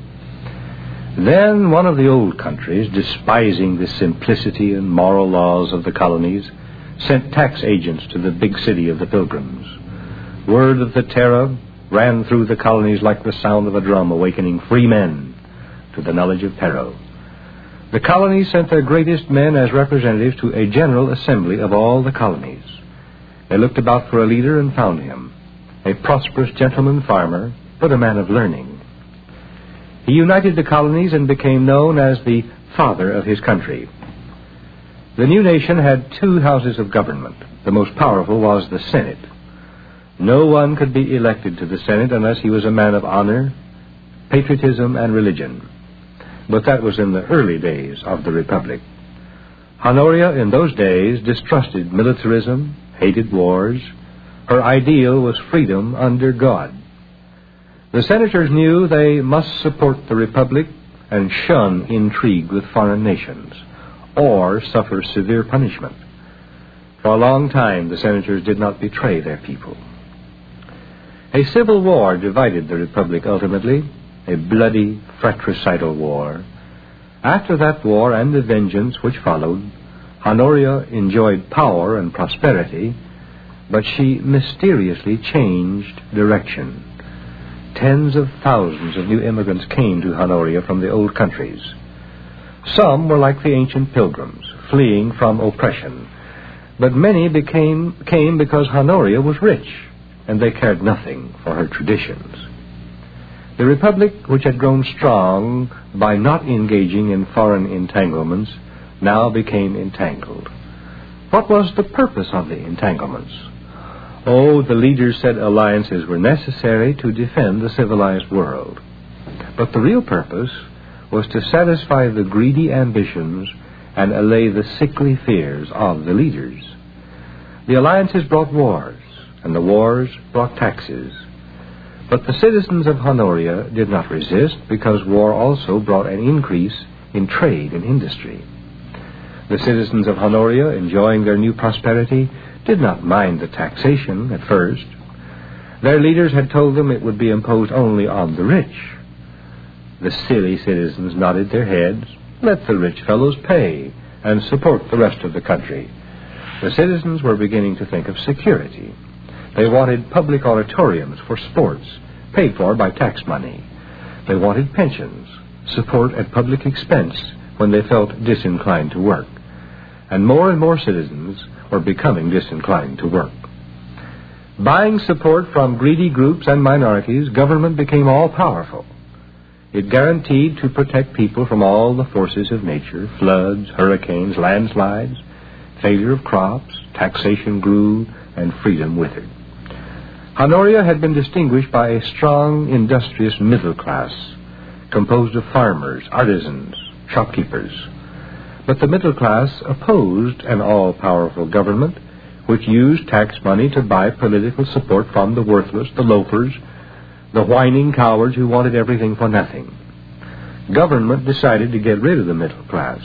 Then one of the old countries, despising the simplicity and moral laws of the colonies, sent tax agents to the big city of the Pilgrims. Word of the terror ran through the colonies like the sound of a drum awakening free men to the knowledge of peril. The colonies sent their greatest men as representatives to a general assembly of all the colonies. They looked about for a leader and found him, a prosperous gentleman farmer, but a man of learning. He united the colonies and became known as the father of his country. The new nation had two houses of government. The most powerful was the Senate. No one could be elected to the Senate unless he was a man of honor, patriotism, and religion. But that was in the early days of the Republic. Honoria in those days distrusted militarism, hated wars. Her ideal was freedom under God. The senators knew they must support the Republic and shun intrigue with foreign nations, or suffer severe punishment. For a long time, the senators did not betray their people. A civil war divided the Republic ultimately, a bloody, fratricidal war. After that war and the vengeance which followed, Honoria enjoyed power and prosperity, but she mysteriously changed direction. Tens of thousands of new immigrants came to Honoria from the old countries. Some were like the ancient Pilgrims, fleeing from oppression, but many became, came because Honoria was rich, and they cared nothing for her traditions. The Republic, which had grown strong by not engaging in foreign entanglements, now became entangled. What was the purpose of the entanglements? Oh, the leaders said alliances were necessary to defend the civilized world. But the real purpose was to satisfy the greedy ambitions and allay the sickly fears of the leaders. The alliances brought wars, and the wars brought taxes. But the citizens of Honoria did not resist, because war also brought an increase in trade and industry. The citizens of Honoria, enjoying their new prosperity, did not mind the taxation at first. Their leaders had told them it would be imposed only on the rich. The silly citizens nodded their heads. Let the rich fellows pay and support the rest of the country. The citizens were beginning to think of security. They wanted public auditoriums for sports, paid for by tax money. They wanted pensions, support at public expense when they felt disinclined to work. And more and more citizens were becoming disinclined to work. Buying support from greedy groups and minorities, government became all-powerful. It guaranteed to protect people from all the forces of nature, floods, hurricanes, landslides, failure of crops, taxation grew, and freedom withered. Honoria had been distinguished by a strong, industrious middle class, composed of farmers, artisans, shopkeepers. But the middle class opposed an all-powerful government which used tax money to buy political support from the worthless, the loafers, the whining cowards who wanted everything for nothing. Government decided to get rid of the middle class.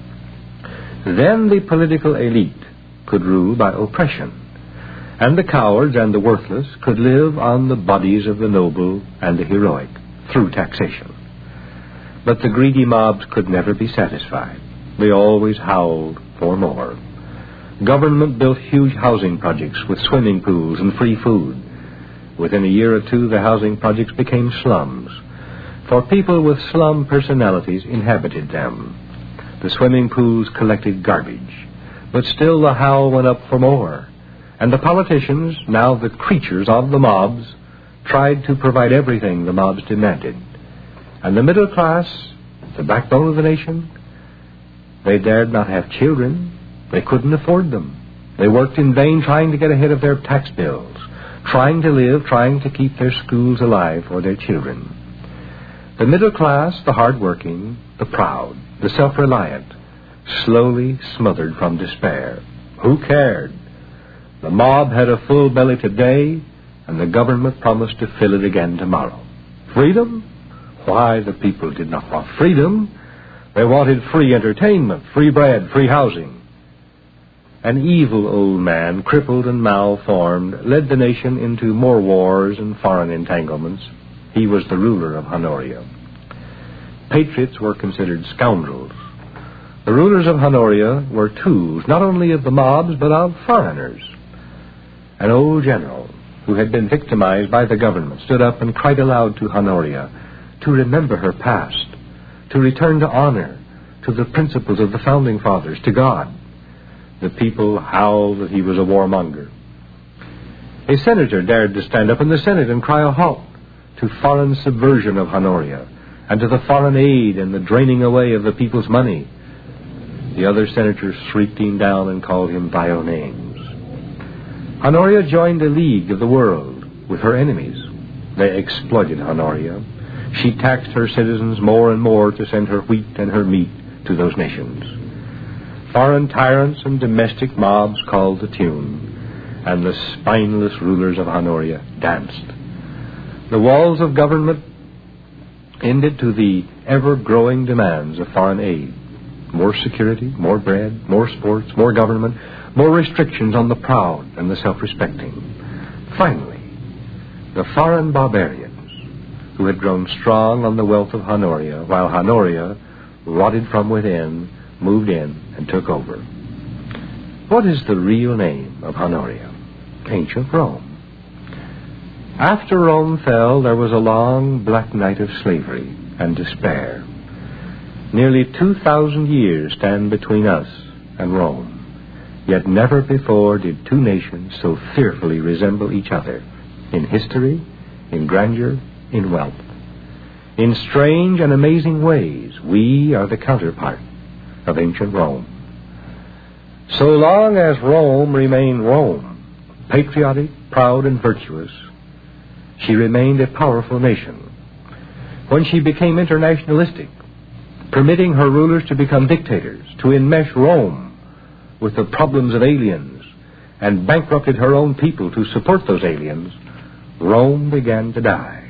Then the political elite could rule by oppression, and the cowards and the worthless could live on the bodies of the noble and the heroic through taxation. But the greedy mobs could never be satisfied. They always howled for more. Government built huge housing projects with swimming pools and free food. Within a year or two, the housing projects became slums, for people with slum personalities inhabited them. The swimming pools collected garbage, but still the howl went up for more, and the politicians, now the creatures of the mobs, tried to provide everything the mobs demanded. And the middle class, the backbone of the nation, they dared not have children. They couldn't afford them. They worked in vain trying to get ahead of their tax bills, trying to live, trying to keep their schools alive for their children. The middle class, the hard-working, the proud, the self-reliant, slowly smothered from despair. Who cared? The mob had a full belly today, and the government promised to fill it again tomorrow. Freedom? Why, the people did not want freedom. They wanted free entertainment, free bread, free housing. An evil old man, crippled and malformed, led the nation into more wars and foreign entanglements. He was the ruler of Honoria. Patriots were considered scoundrels. The rulers of Honoria were tools not only of the mobs but of foreigners. An old general who had been victimized by the government stood up and cried aloud to Honoria to remember her past, to return to honor, to the principles of the founding fathers, to God. The people howled that he was a warmonger. A senator dared to stand up in the Senate and cry a halt to foreign subversion of Honoria and to the foreign aid and the draining away of the people's money. The other senators shrieked him down and called him vile names. Honoria joined a league of the world with her enemies. They exploited Honoria. She taxed her citizens more and more to send her wheat and her meat to those nations. Foreign tyrants and domestic mobs called the tune, and the spineless rulers of Honoria danced. The walls of government ended to the ever-growing demands of foreign aid. More security, more bread, more sports, more government, more restrictions on the proud and the self-respecting. Finally, the foreign barbarians, who had grown strong on the wealth of Honoria, while Honoria, rotted from within, moved in and took over. What is the real name of Honoria? Ancient Rome. After Rome fell, there was a long black night of slavery and despair. Nearly two thousand years stand between us and Rome, yet never before did two nations so fearfully resemble each other in history, in grandeur, in wealth. In strange and amazing ways, we are the counterpart of ancient Rome. So long as Rome remained Rome, patriotic, proud, and virtuous, she remained a powerful nation. When she became internationalistic, permitting her rulers to become dictators, to enmesh Rome with the problems of aliens, and bankrupted her own people to support those aliens, Rome began to die.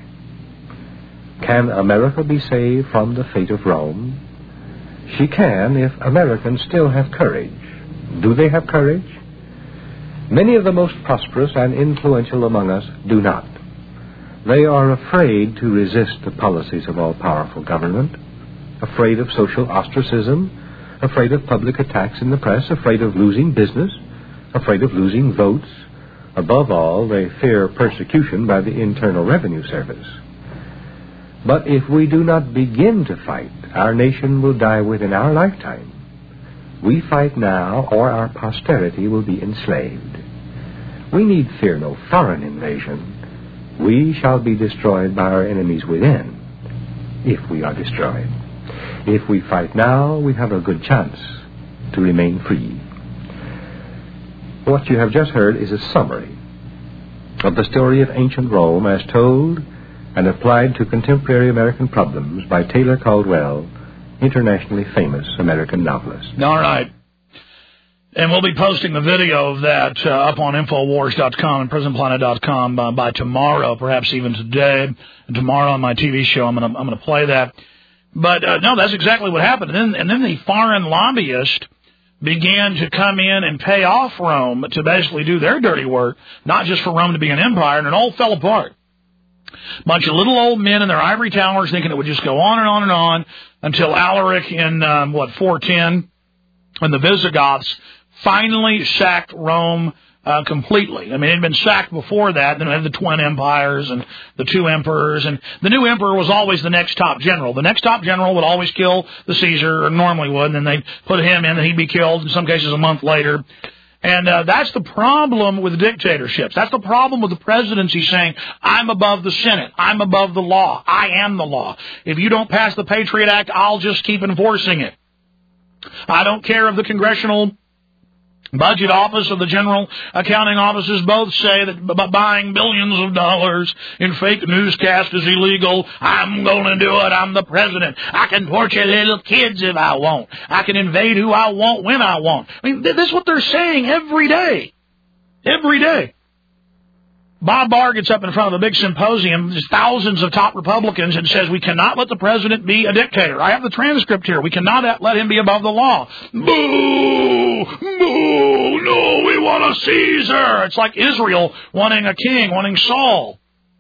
Can America be saved from the fate of Rome? She can if Americans still have courage. Do they have courage? Many of the most prosperous and influential among us do not. They are afraid to resist the policies of all-powerful government, afraid of social ostracism, afraid of public attacks in the press, afraid of losing business, afraid of losing votes. Above all, they fear persecution by the Internal Revenue Service. But if we do not begin to fight, our nation will die within our lifetime. We fight now, or our posterity will be enslaved. We need fear no foreign invasion. We shall be destroyed by our enemies within, if we are destroyed. If we fight now, we have a good chance to remain free. What you have just heard is a summary of the story of ancient Rome as told and applied to contemporary American problems by Taylor Caldwell, internationally famous American novelist. All right. And we'll be posting the video of that uh, up on Infowars dot com and Prison Planet dot com uh, by tomorrow, perhaps even today. And tomorrow on my T V show, I'm going to I'm going to play that. But, uh, no, that's exactly what happened. And then, and then the foreign lobbyists began to come in and pay off Rome to basically do their dirty work, not just for Rome to be an empire, and it all fell apart. Bunch of little old men in their ivory towers thinking it would just go on and on and on until Alaric in, um, what, four ten, when the Visigoths finally sacked Rome uh, completely. I mean, it had been sacked before that. Then we had the twin empires and the two emperors. And the new emperor was always the next top general. The next top general would always kill the Caesar, or normally would, and then they'd put him in, and he'd be killed, in some cases a month later. And uh, that's the problem with dictatorships. That's the problem with the presidency saying, I'm above the Senate. I'm above the law. I am the law. If you don't pass the Patriot Act, I'll just keep enforcing it. I don't care if the Congressional Budget Office or the General Accounting Offices both say that b- buying billions of dollars in fake newscasts is illegal. I'm going to do it. I'm the president. I can torture little kids if I want. I can invade who I want when I want. I mean, th- this is what they're saying every day. Every day. Bob Barr gets up in front of a big symposium, there's thousands of top Republicans, and says, we cannot let the president be a dictator. I have the transcript here. We cannot let him be above the law. Boo! Boo! No, we want a Caesar. It's like Israel wanting a king, wanting Saul.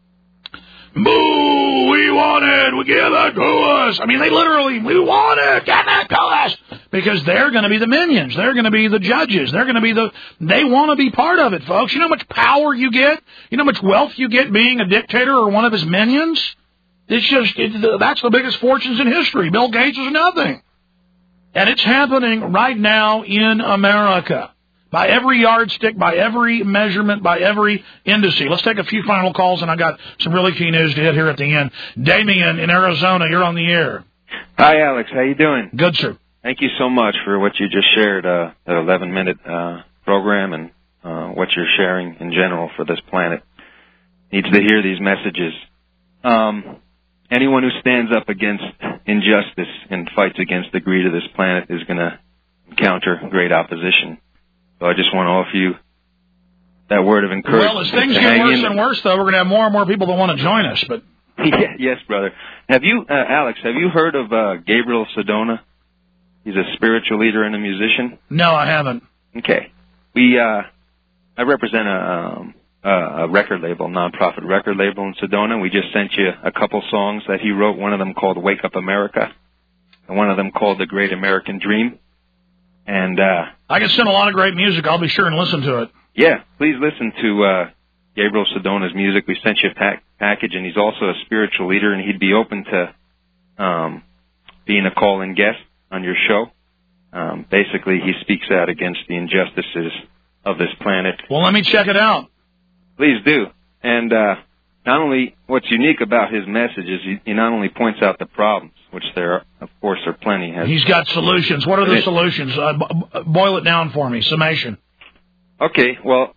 Boo! We want it. We give it to us. I mean, they literally, we want it. Give it to us. Because they're going to be the minions. They're going to be the judges. They're going to be the, they want to be part of it, folks. You know how much power you get? You know how much wealth you get being a dictator or one of his minions? It's just, it, that's the biggest fortunes in history. Bill Gates is nothing. And it's happening right now in America. By every yardstick, by every measurement, by every indice. Let's take a few final calls, and I got some really key news to hit here at the end. Damien in Arizona, you're on the air. Hi, Alex. How you doing? Good, sir. Thank you so much for what you just shared, uh, that eleven-minute uh, program, and uh, what you're sharing in general for this planet. Needs to hear these messages. Um, anyone who stands up against injustice and fights against the greed of this planet is going to encounter great opposition. So I just want to offer you that word of encouragement. Well, as things get worse and worse, though, we're going to have more and more people that want to join us. But yeah, yes, brother. Have you, uh, Alex, have you heard of uh, Gabriel Sedona? He's a spiritual leader and a musician. No, I haven't. Okay. We, uh, I represent a, um, a record label, non-profit record label in Sedona. We just sent you a couple songs that he wrote, one of them called Wake Up America, and one of them called The Great American Dream. And uh, I can send a lot of great music. I'll be sure and listen to it. Yeah, please listen to uh, Gabriel Sedona's music. We sent you a pack- package, and he's also a spiritual leader, and he'd be open to um, being a call-in guest on your show. Um, basically, he speaks out against the injustices of this planet. Well, let me check it out. Please do. And uh, not only what's unique about his message is he, he not only points out the problems, which there, are, of course, are plenty. Has, He's got solutions. What are the solutions? Uh, b- boil it down for me. Summation. Okay, well,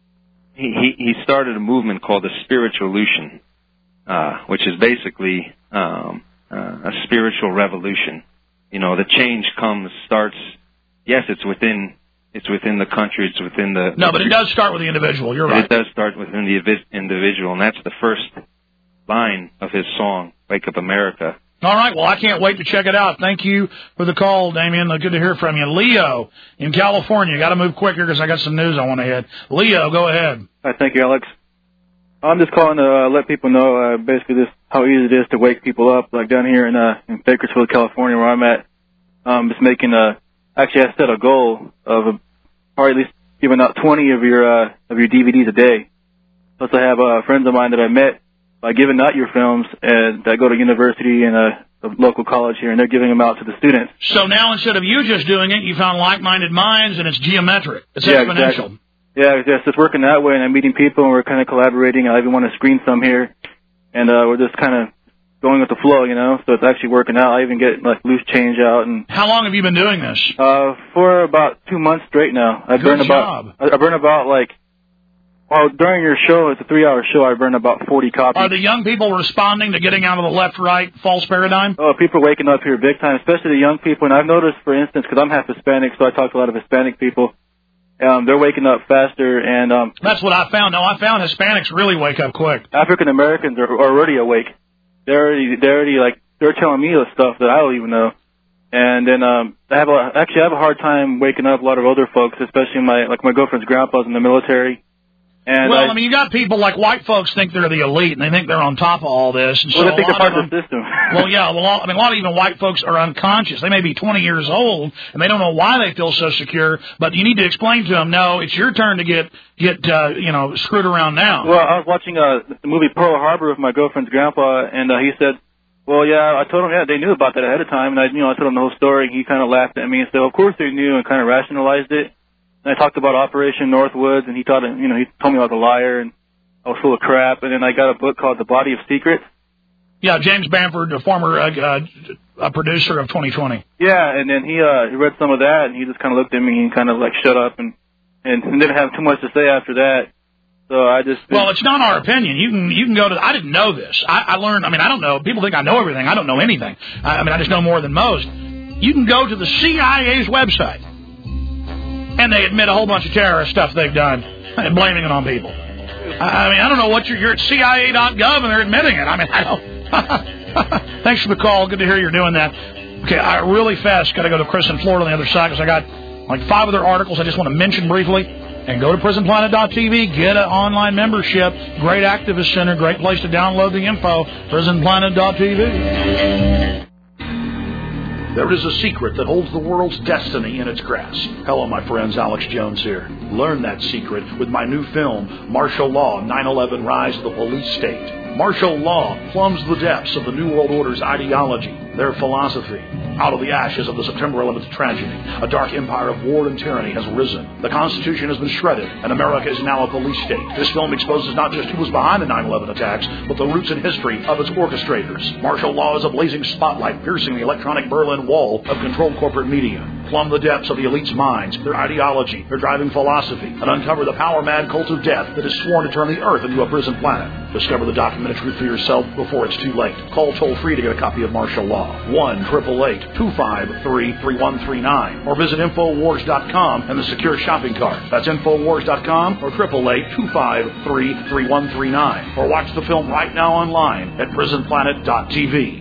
he, he, he started a movement called the Spiritualution, uh, which is basically um, uh, a spiritual revolution. You know, the change comes, starts, yes, it's within it's within the country, it's within the... No, but it does start with the individual, you're right. It does start within the individual, and that's the first line of his song, Wake Up America. All right, well, I can't wait to check it out. Thank you for the call, Damien. Good to hear from you. Leo in California. Got to move quicker because I got some news I want to hit. Leo, go ahead. Hi, thank you, Alex. I'm just calling to uh, let people know uh, basically this how easy it is to wake people up, like down here in, uh, in Bakersfield, California, where I'm at. Um, just making a actually I set a goal of a, or at least giving out twenty of your uh, of your D V Ds a day. Plus, I have uh, friends of mine that I met by giving out your films and that go to university and a, a local college here, and they're giving them out to the students. So now instead of you just doing it, you found like-minded minds, and it's geometric. It's yeah, exponential. Exactly. Yeah, it's just working that way, and I'm meeting people, and we're kind of collaborating. I even want to screen some here, and uh, we're just kind of going with the flow, you know. So it's actually working out. I even get like loose change out. And how long have you been doing this? Uh, for about two months straight now. I Good burn job. about. I burn about like. Well, during your show, it's a three-hour show. I burn about forty copies. Are the young people responding to getting out of the left-right false paradigm? Oh, people are waking up here big time, especially the young people. And I've noticed, for instance, because I'm half Hispanic, so I talk to a lot of Hispanic people. Um, they're waking up faster, and um, that's what I found. No, I found Hispanics really wake up quick. African Americans are already awake. They're already, they're already like they're telling me the stuff that I don't even know. And then um, I have a, actually I have a hard time waking up a lot of older folks, especially my like my girlfriend's grandpa's in the military. And well, I, I mean, you got people like white folks think they're the elite, and they think they're on top of all this. And well, so I think a they're lot part of of the system. well, yeah, well, I mean, a lot of even white folks are unconscious. They may be twenty years old, and they don't know why they feel so secure. But you need to explain to them, no, it's your turn to get get uh, you know screwed around now. Well, I was watching uh, the movie Pearl Harbor with my girlfriend's grandpa, and uh, he said, "Well, yeah, I told him, yeah, they knew about that ahead of time." And I, you know, I told him the whole story, and he kind of laughed at me and said, "Of course they knew," and kind of rationalized it. And I talked about Operation Northwoods, and he thought, you know, he told me I was a liar, and I was full of crap. And then I got a book called The Body of Secrets. Yeah, James Bamford, a former uh, uh, a producer of twenty twenty. Yeah, and then he uh, he read some of that, and he just kind of looked at me and kind of like shut up, and, and and didn't have too much to say after that. So I just well, it's not our opinion. You can you can go to. I didn't know this. I, I learned. I mean, I don't know. People think I know everything. I don't know anything. I, I mean, I just know more than most. You can go to the C I A's website, and they admit a whole bunch of terrorist stuff they've done and blaming it on people. I, I mean, I don't know what you're. You're at C I A dot gov and they're admitting it. I mean, I don't. Thanks for the call. Good to hear you're doing that. Okay, I really fast got to go to Chris in Florida on the other side because I got like five other articles I just want to mention briefly. And go to prison planet dot t v, get an online membership. Great activist center, great place to download the info. prison planet dot t v. There is a secret that holds the world's destiny in its grasp. Hello, my friends. Alex Jones here. Learn that secret with my new film, Martial Law, nine eleven Rise of the Police State. Martial law plumbs the depths of the New World Order's ideology, their philosophy. Out of the ashes of the September eleventh tragedy, a dark empire of war and tyranny has risen. The Constitution has been shredded, and America is now a police state. This film exposes not just who was behind the nine eleven attacks, but the roots and history of its orchestrators. Martial law is a blazing spotlight piercing the electronic Berlin Wall of controlled corporate media. Plumb the depths of the elite's minds, their ideology, their driving philosophy, and uncover the power-mad cult of death that is sworn to turn the earth into a prison planet. Discover the documented truth for yourself before it's too late. Call toll-free to get a copy of Martial Law. one eight eight eight, two five three, three one three nine. Or visit Infowars dot com and the secure shopping cart. That's Infowars dot com or eight eight eight, two five three, three one three nine. Or watch the film right now online at prison planet dot t v.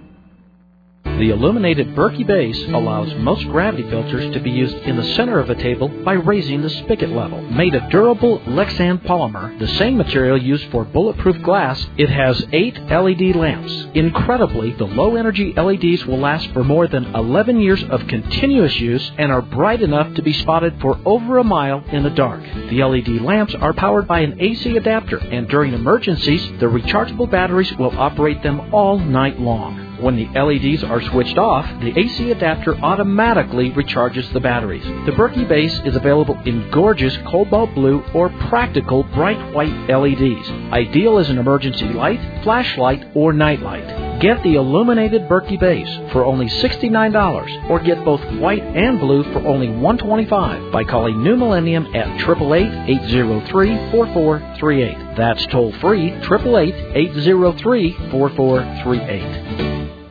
The illuminated Berkey base allows most gravity filters to be used in the center of a table by raising the spigot level. Made of durable Lexan polymer, the same material used for bulletproof glass, it has eight L E D lamps. Incredibly, the low-energy L E Ds will last for more than eleven years of continuous use and are bright enough to be spotted for over a mile in the dark. The L E D lamps are powered by an A C adapter, and during emergencies, the rechargeable batteries will operate them all night long. When the L E Ds are switched off, the A C adapter automatically recharges the batteries. The Berkey base is available in gorgeous cobalt blue or practical bright white L E Ds, ideal as an emergency light, flashlight, or nightlight. Get the illuminated Berkey base for only sixty-nine dollars, or get both white and blue for only one hundred twenty-five dollars by calling New Millennium at eight eight eight, eight zero three, four four three eight. That's toll free, eight eight eight, eight zero three, four four three eight.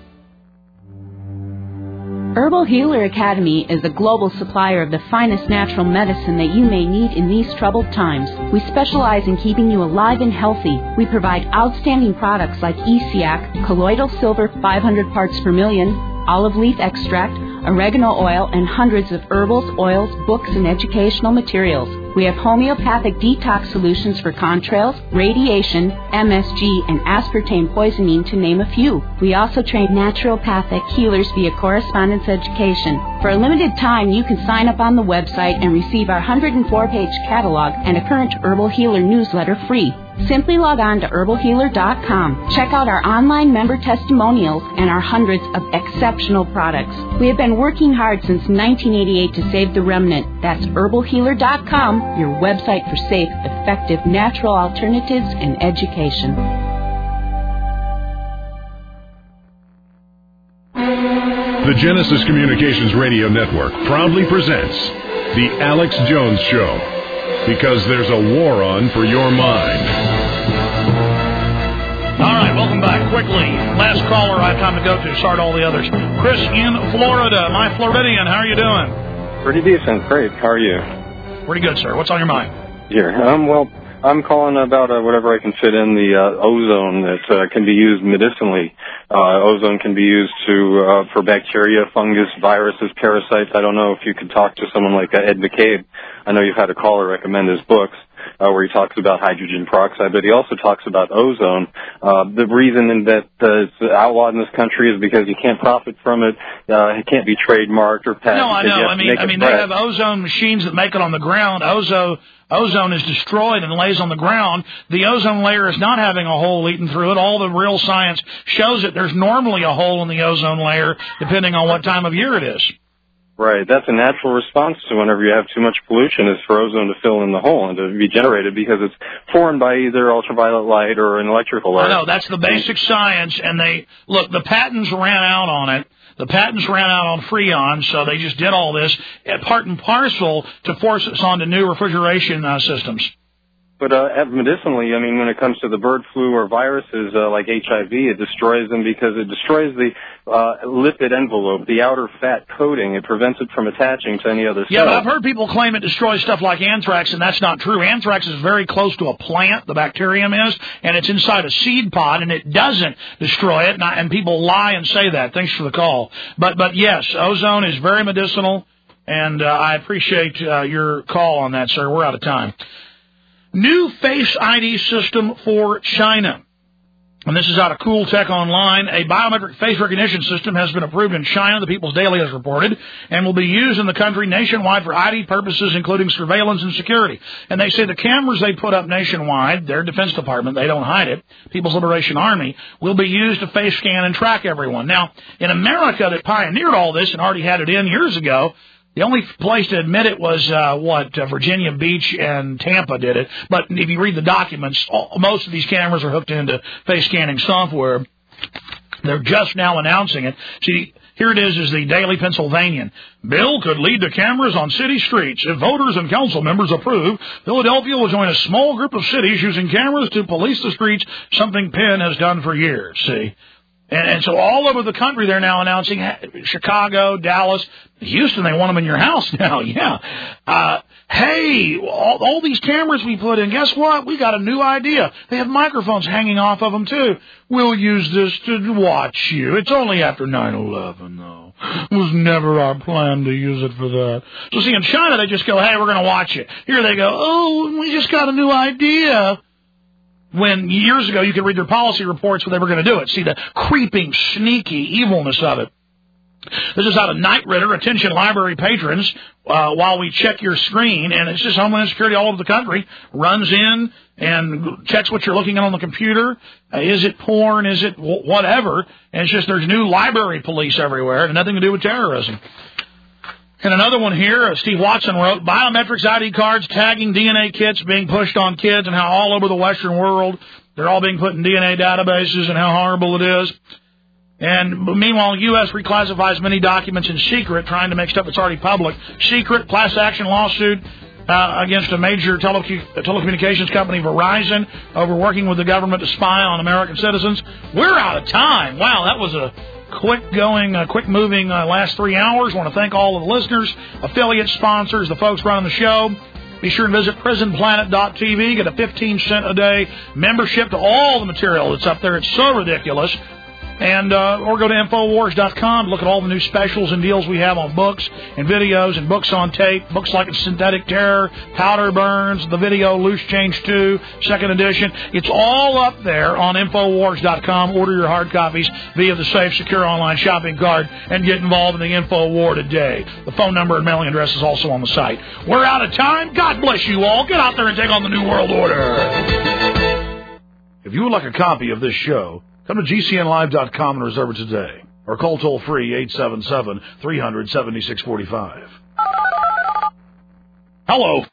Herbal Healer Academy is a global supplier of the finest natural medicine that you may need in these troubled times. We specialize in keeping you alive and healthy. We provide outstanding products like E C A C, colloidal silver five hundred parts per million, olive leaf extract, oregano oil, and hundreds of herbals, oils, books, and educational materials. We have homeopathic detox solutions for contrails, radiation, M S G, and aspartame poisoning, to name a few. We also train naturopathic healers via correspondence education. For a limited time, you can sign up on the website and receive our one hundred four page catalog and a current Herbal Healer newsletter free. Simply log on to herbal healer dot com. Check out our online member testimonials and our hundreds of exceptional products. We have been working hard since nineteen eighty-eight to save the remnant. That's herbal healer dot com, your website for safe, effective, natural alternatives and education. The Genesis Communications Radio Network proudly presents The Alex Jones Show. Because there's a war on for your mind. All right, welcome back. Quickly, last caller I have time to go to. Start all the others. Chris in Florida. My Floridian, how are you doing? Pretty decent. Great. How are you? Pretty good, sir. What's on your mind? Here. Um, well, I'm calling about uh, whatever I can fit in the uh, ozone that uh, can be used medicinally. Uh, ozone can be used to uh, for bacteria, fungus, viruses, parasites. I don't know if you could talk to someone like uh, Ed McCabe. I know you've had a caller recommend his books. uh, where he talks about hydrogen peroxide, but he also talks about ozone. Uh, the reason that uh, it's outlawed in this country is because you can't profit from it. Uh, it can't be trademarked or patented. No, I know. I mean, I mean, they have ozone machines that make it on the ground. Ozone. Ozone is destroyed and lays on the ground. The ozone layer is not having a hole eaten through it. All the real science shows it. There's normally a hole in the ozone layer, depending on what time of year it is. Right. That's a natural response to whenever you have too much pollution is for ozone to fill in the hole and to be generated because it's formed by either ultraviolet light or an electrical light. I know. That's the basic science. And they, look, the patents ran out on it. The patents ran out on Freon, so they just did all this, part and parcel, to force us onto new refrigeration uh, systems. But uh, medicinally, I mean, when it comes to the bird flu or viruses uh, like H I V, it destroys them because it destroys the uh, lipid envelope, the outer fat coating. It prevents it from attaching to any other cell. Yeah, but I've heard people claim it destroys stuff like anthrax, and that's not true. Anthrax is very close to a plant, the bacterium is, and it's inside a seed pod, and it doesn't destroy it, and, I, and people lie and say that. Thanks for the call. But, but yes, ozone is very medicinal, and uh, I appreciate uh, your call on that, sir. We're out of time. New Face I D system for China. And this is out of Cool Tech Online. A biometric face recognition system has been approved in China, the People's Daily has reported, and will be used in the country nationwide for I D purposes, including surveillance and security. And they say the cameras they put up nationwide, their Defense Department, they don't hide it, People's Liberation Army, will be used to face scan and track everyone. Now, in America that pioneered all this and already had it in years ago, the only place to admit it was, uh, what, uh, Virginia Beach and Tampa did it. But if you read the documents, all, most of these cameras are hooked into face scanning software. They're just now announcing it. See, here it is, is the Daily Pennsylvanian. Bill could lead to cameras on city streets. If voters and council members approve, Philadelphia will join a small group of cities using cameras to police the streets, something Penn has done for years, see. And, and so all over the country, they're now announcing Chicago, Dallas, Houston, they want them in your house now, yeah. Uh, hey, all, all these cameras we put in, guess what? We got a new idea. They have microphones hanging off of them, too. We'll use this to watch you. It's only after nine eleven, though. It was never our plan to use it for that. So, see, in China, they just go, hey, we're going to watch you. Here they go, oh, we just got a new idea. When years ago you could read their policy reports where they were going to do it. See the creeping, sneaky evilness of it. This is out of Night Ritter. Attention library patrons, uh, while we check your screen, and it's just Homeland Security all over the country, runs in and checks what you're looking at on the computer. Uh, is it porn? Is it w- whatever? And it's just there's new library police everywhere and nothing to do with terrorism. And another one here, uh, Steve Watson wrote, biometrics, I D cards, tagging D N A kits being pushed on kids, and how all over the Western world they're all being put in D N A databases and how horrible it is. And meanwhile, U S reclassifies many documents in secret, trying to make stuff that's already public secret. Class action lawsuit uh, against a major tele- telecommunications company, Verizon, over working with the government to spy on American citizens. We're out of time. Wow, that was a quick-going, uh, quick-moving uh, last three hours. I want to thank all of the listeners, affiliate sponsors, the folks running the show. Be sure and visit prison planet dot t v. Get a fifteen cent a day membership to all the material that's up there. It's so ridiculous. And uh, or go to infowars dot com. Look at all the new specials and deals we have on books and videos and books on tape. Books like Synthetic Terror, Powder Burns, the video Loose Change two, second edition. It's all up there on infowars dot com. Order your hard copies via the safe, secure online shopping cart and get involved in the InfoWar today. The phone number and mailing address is also on the site. We're out of time. God bless you all. Get out there and take on the New World Order. If you would like a copy of this show, come to G C N live dot com and reserve it today. Or call toll-free eight seven seven, three hundred, seventy-six forty-five. Hello.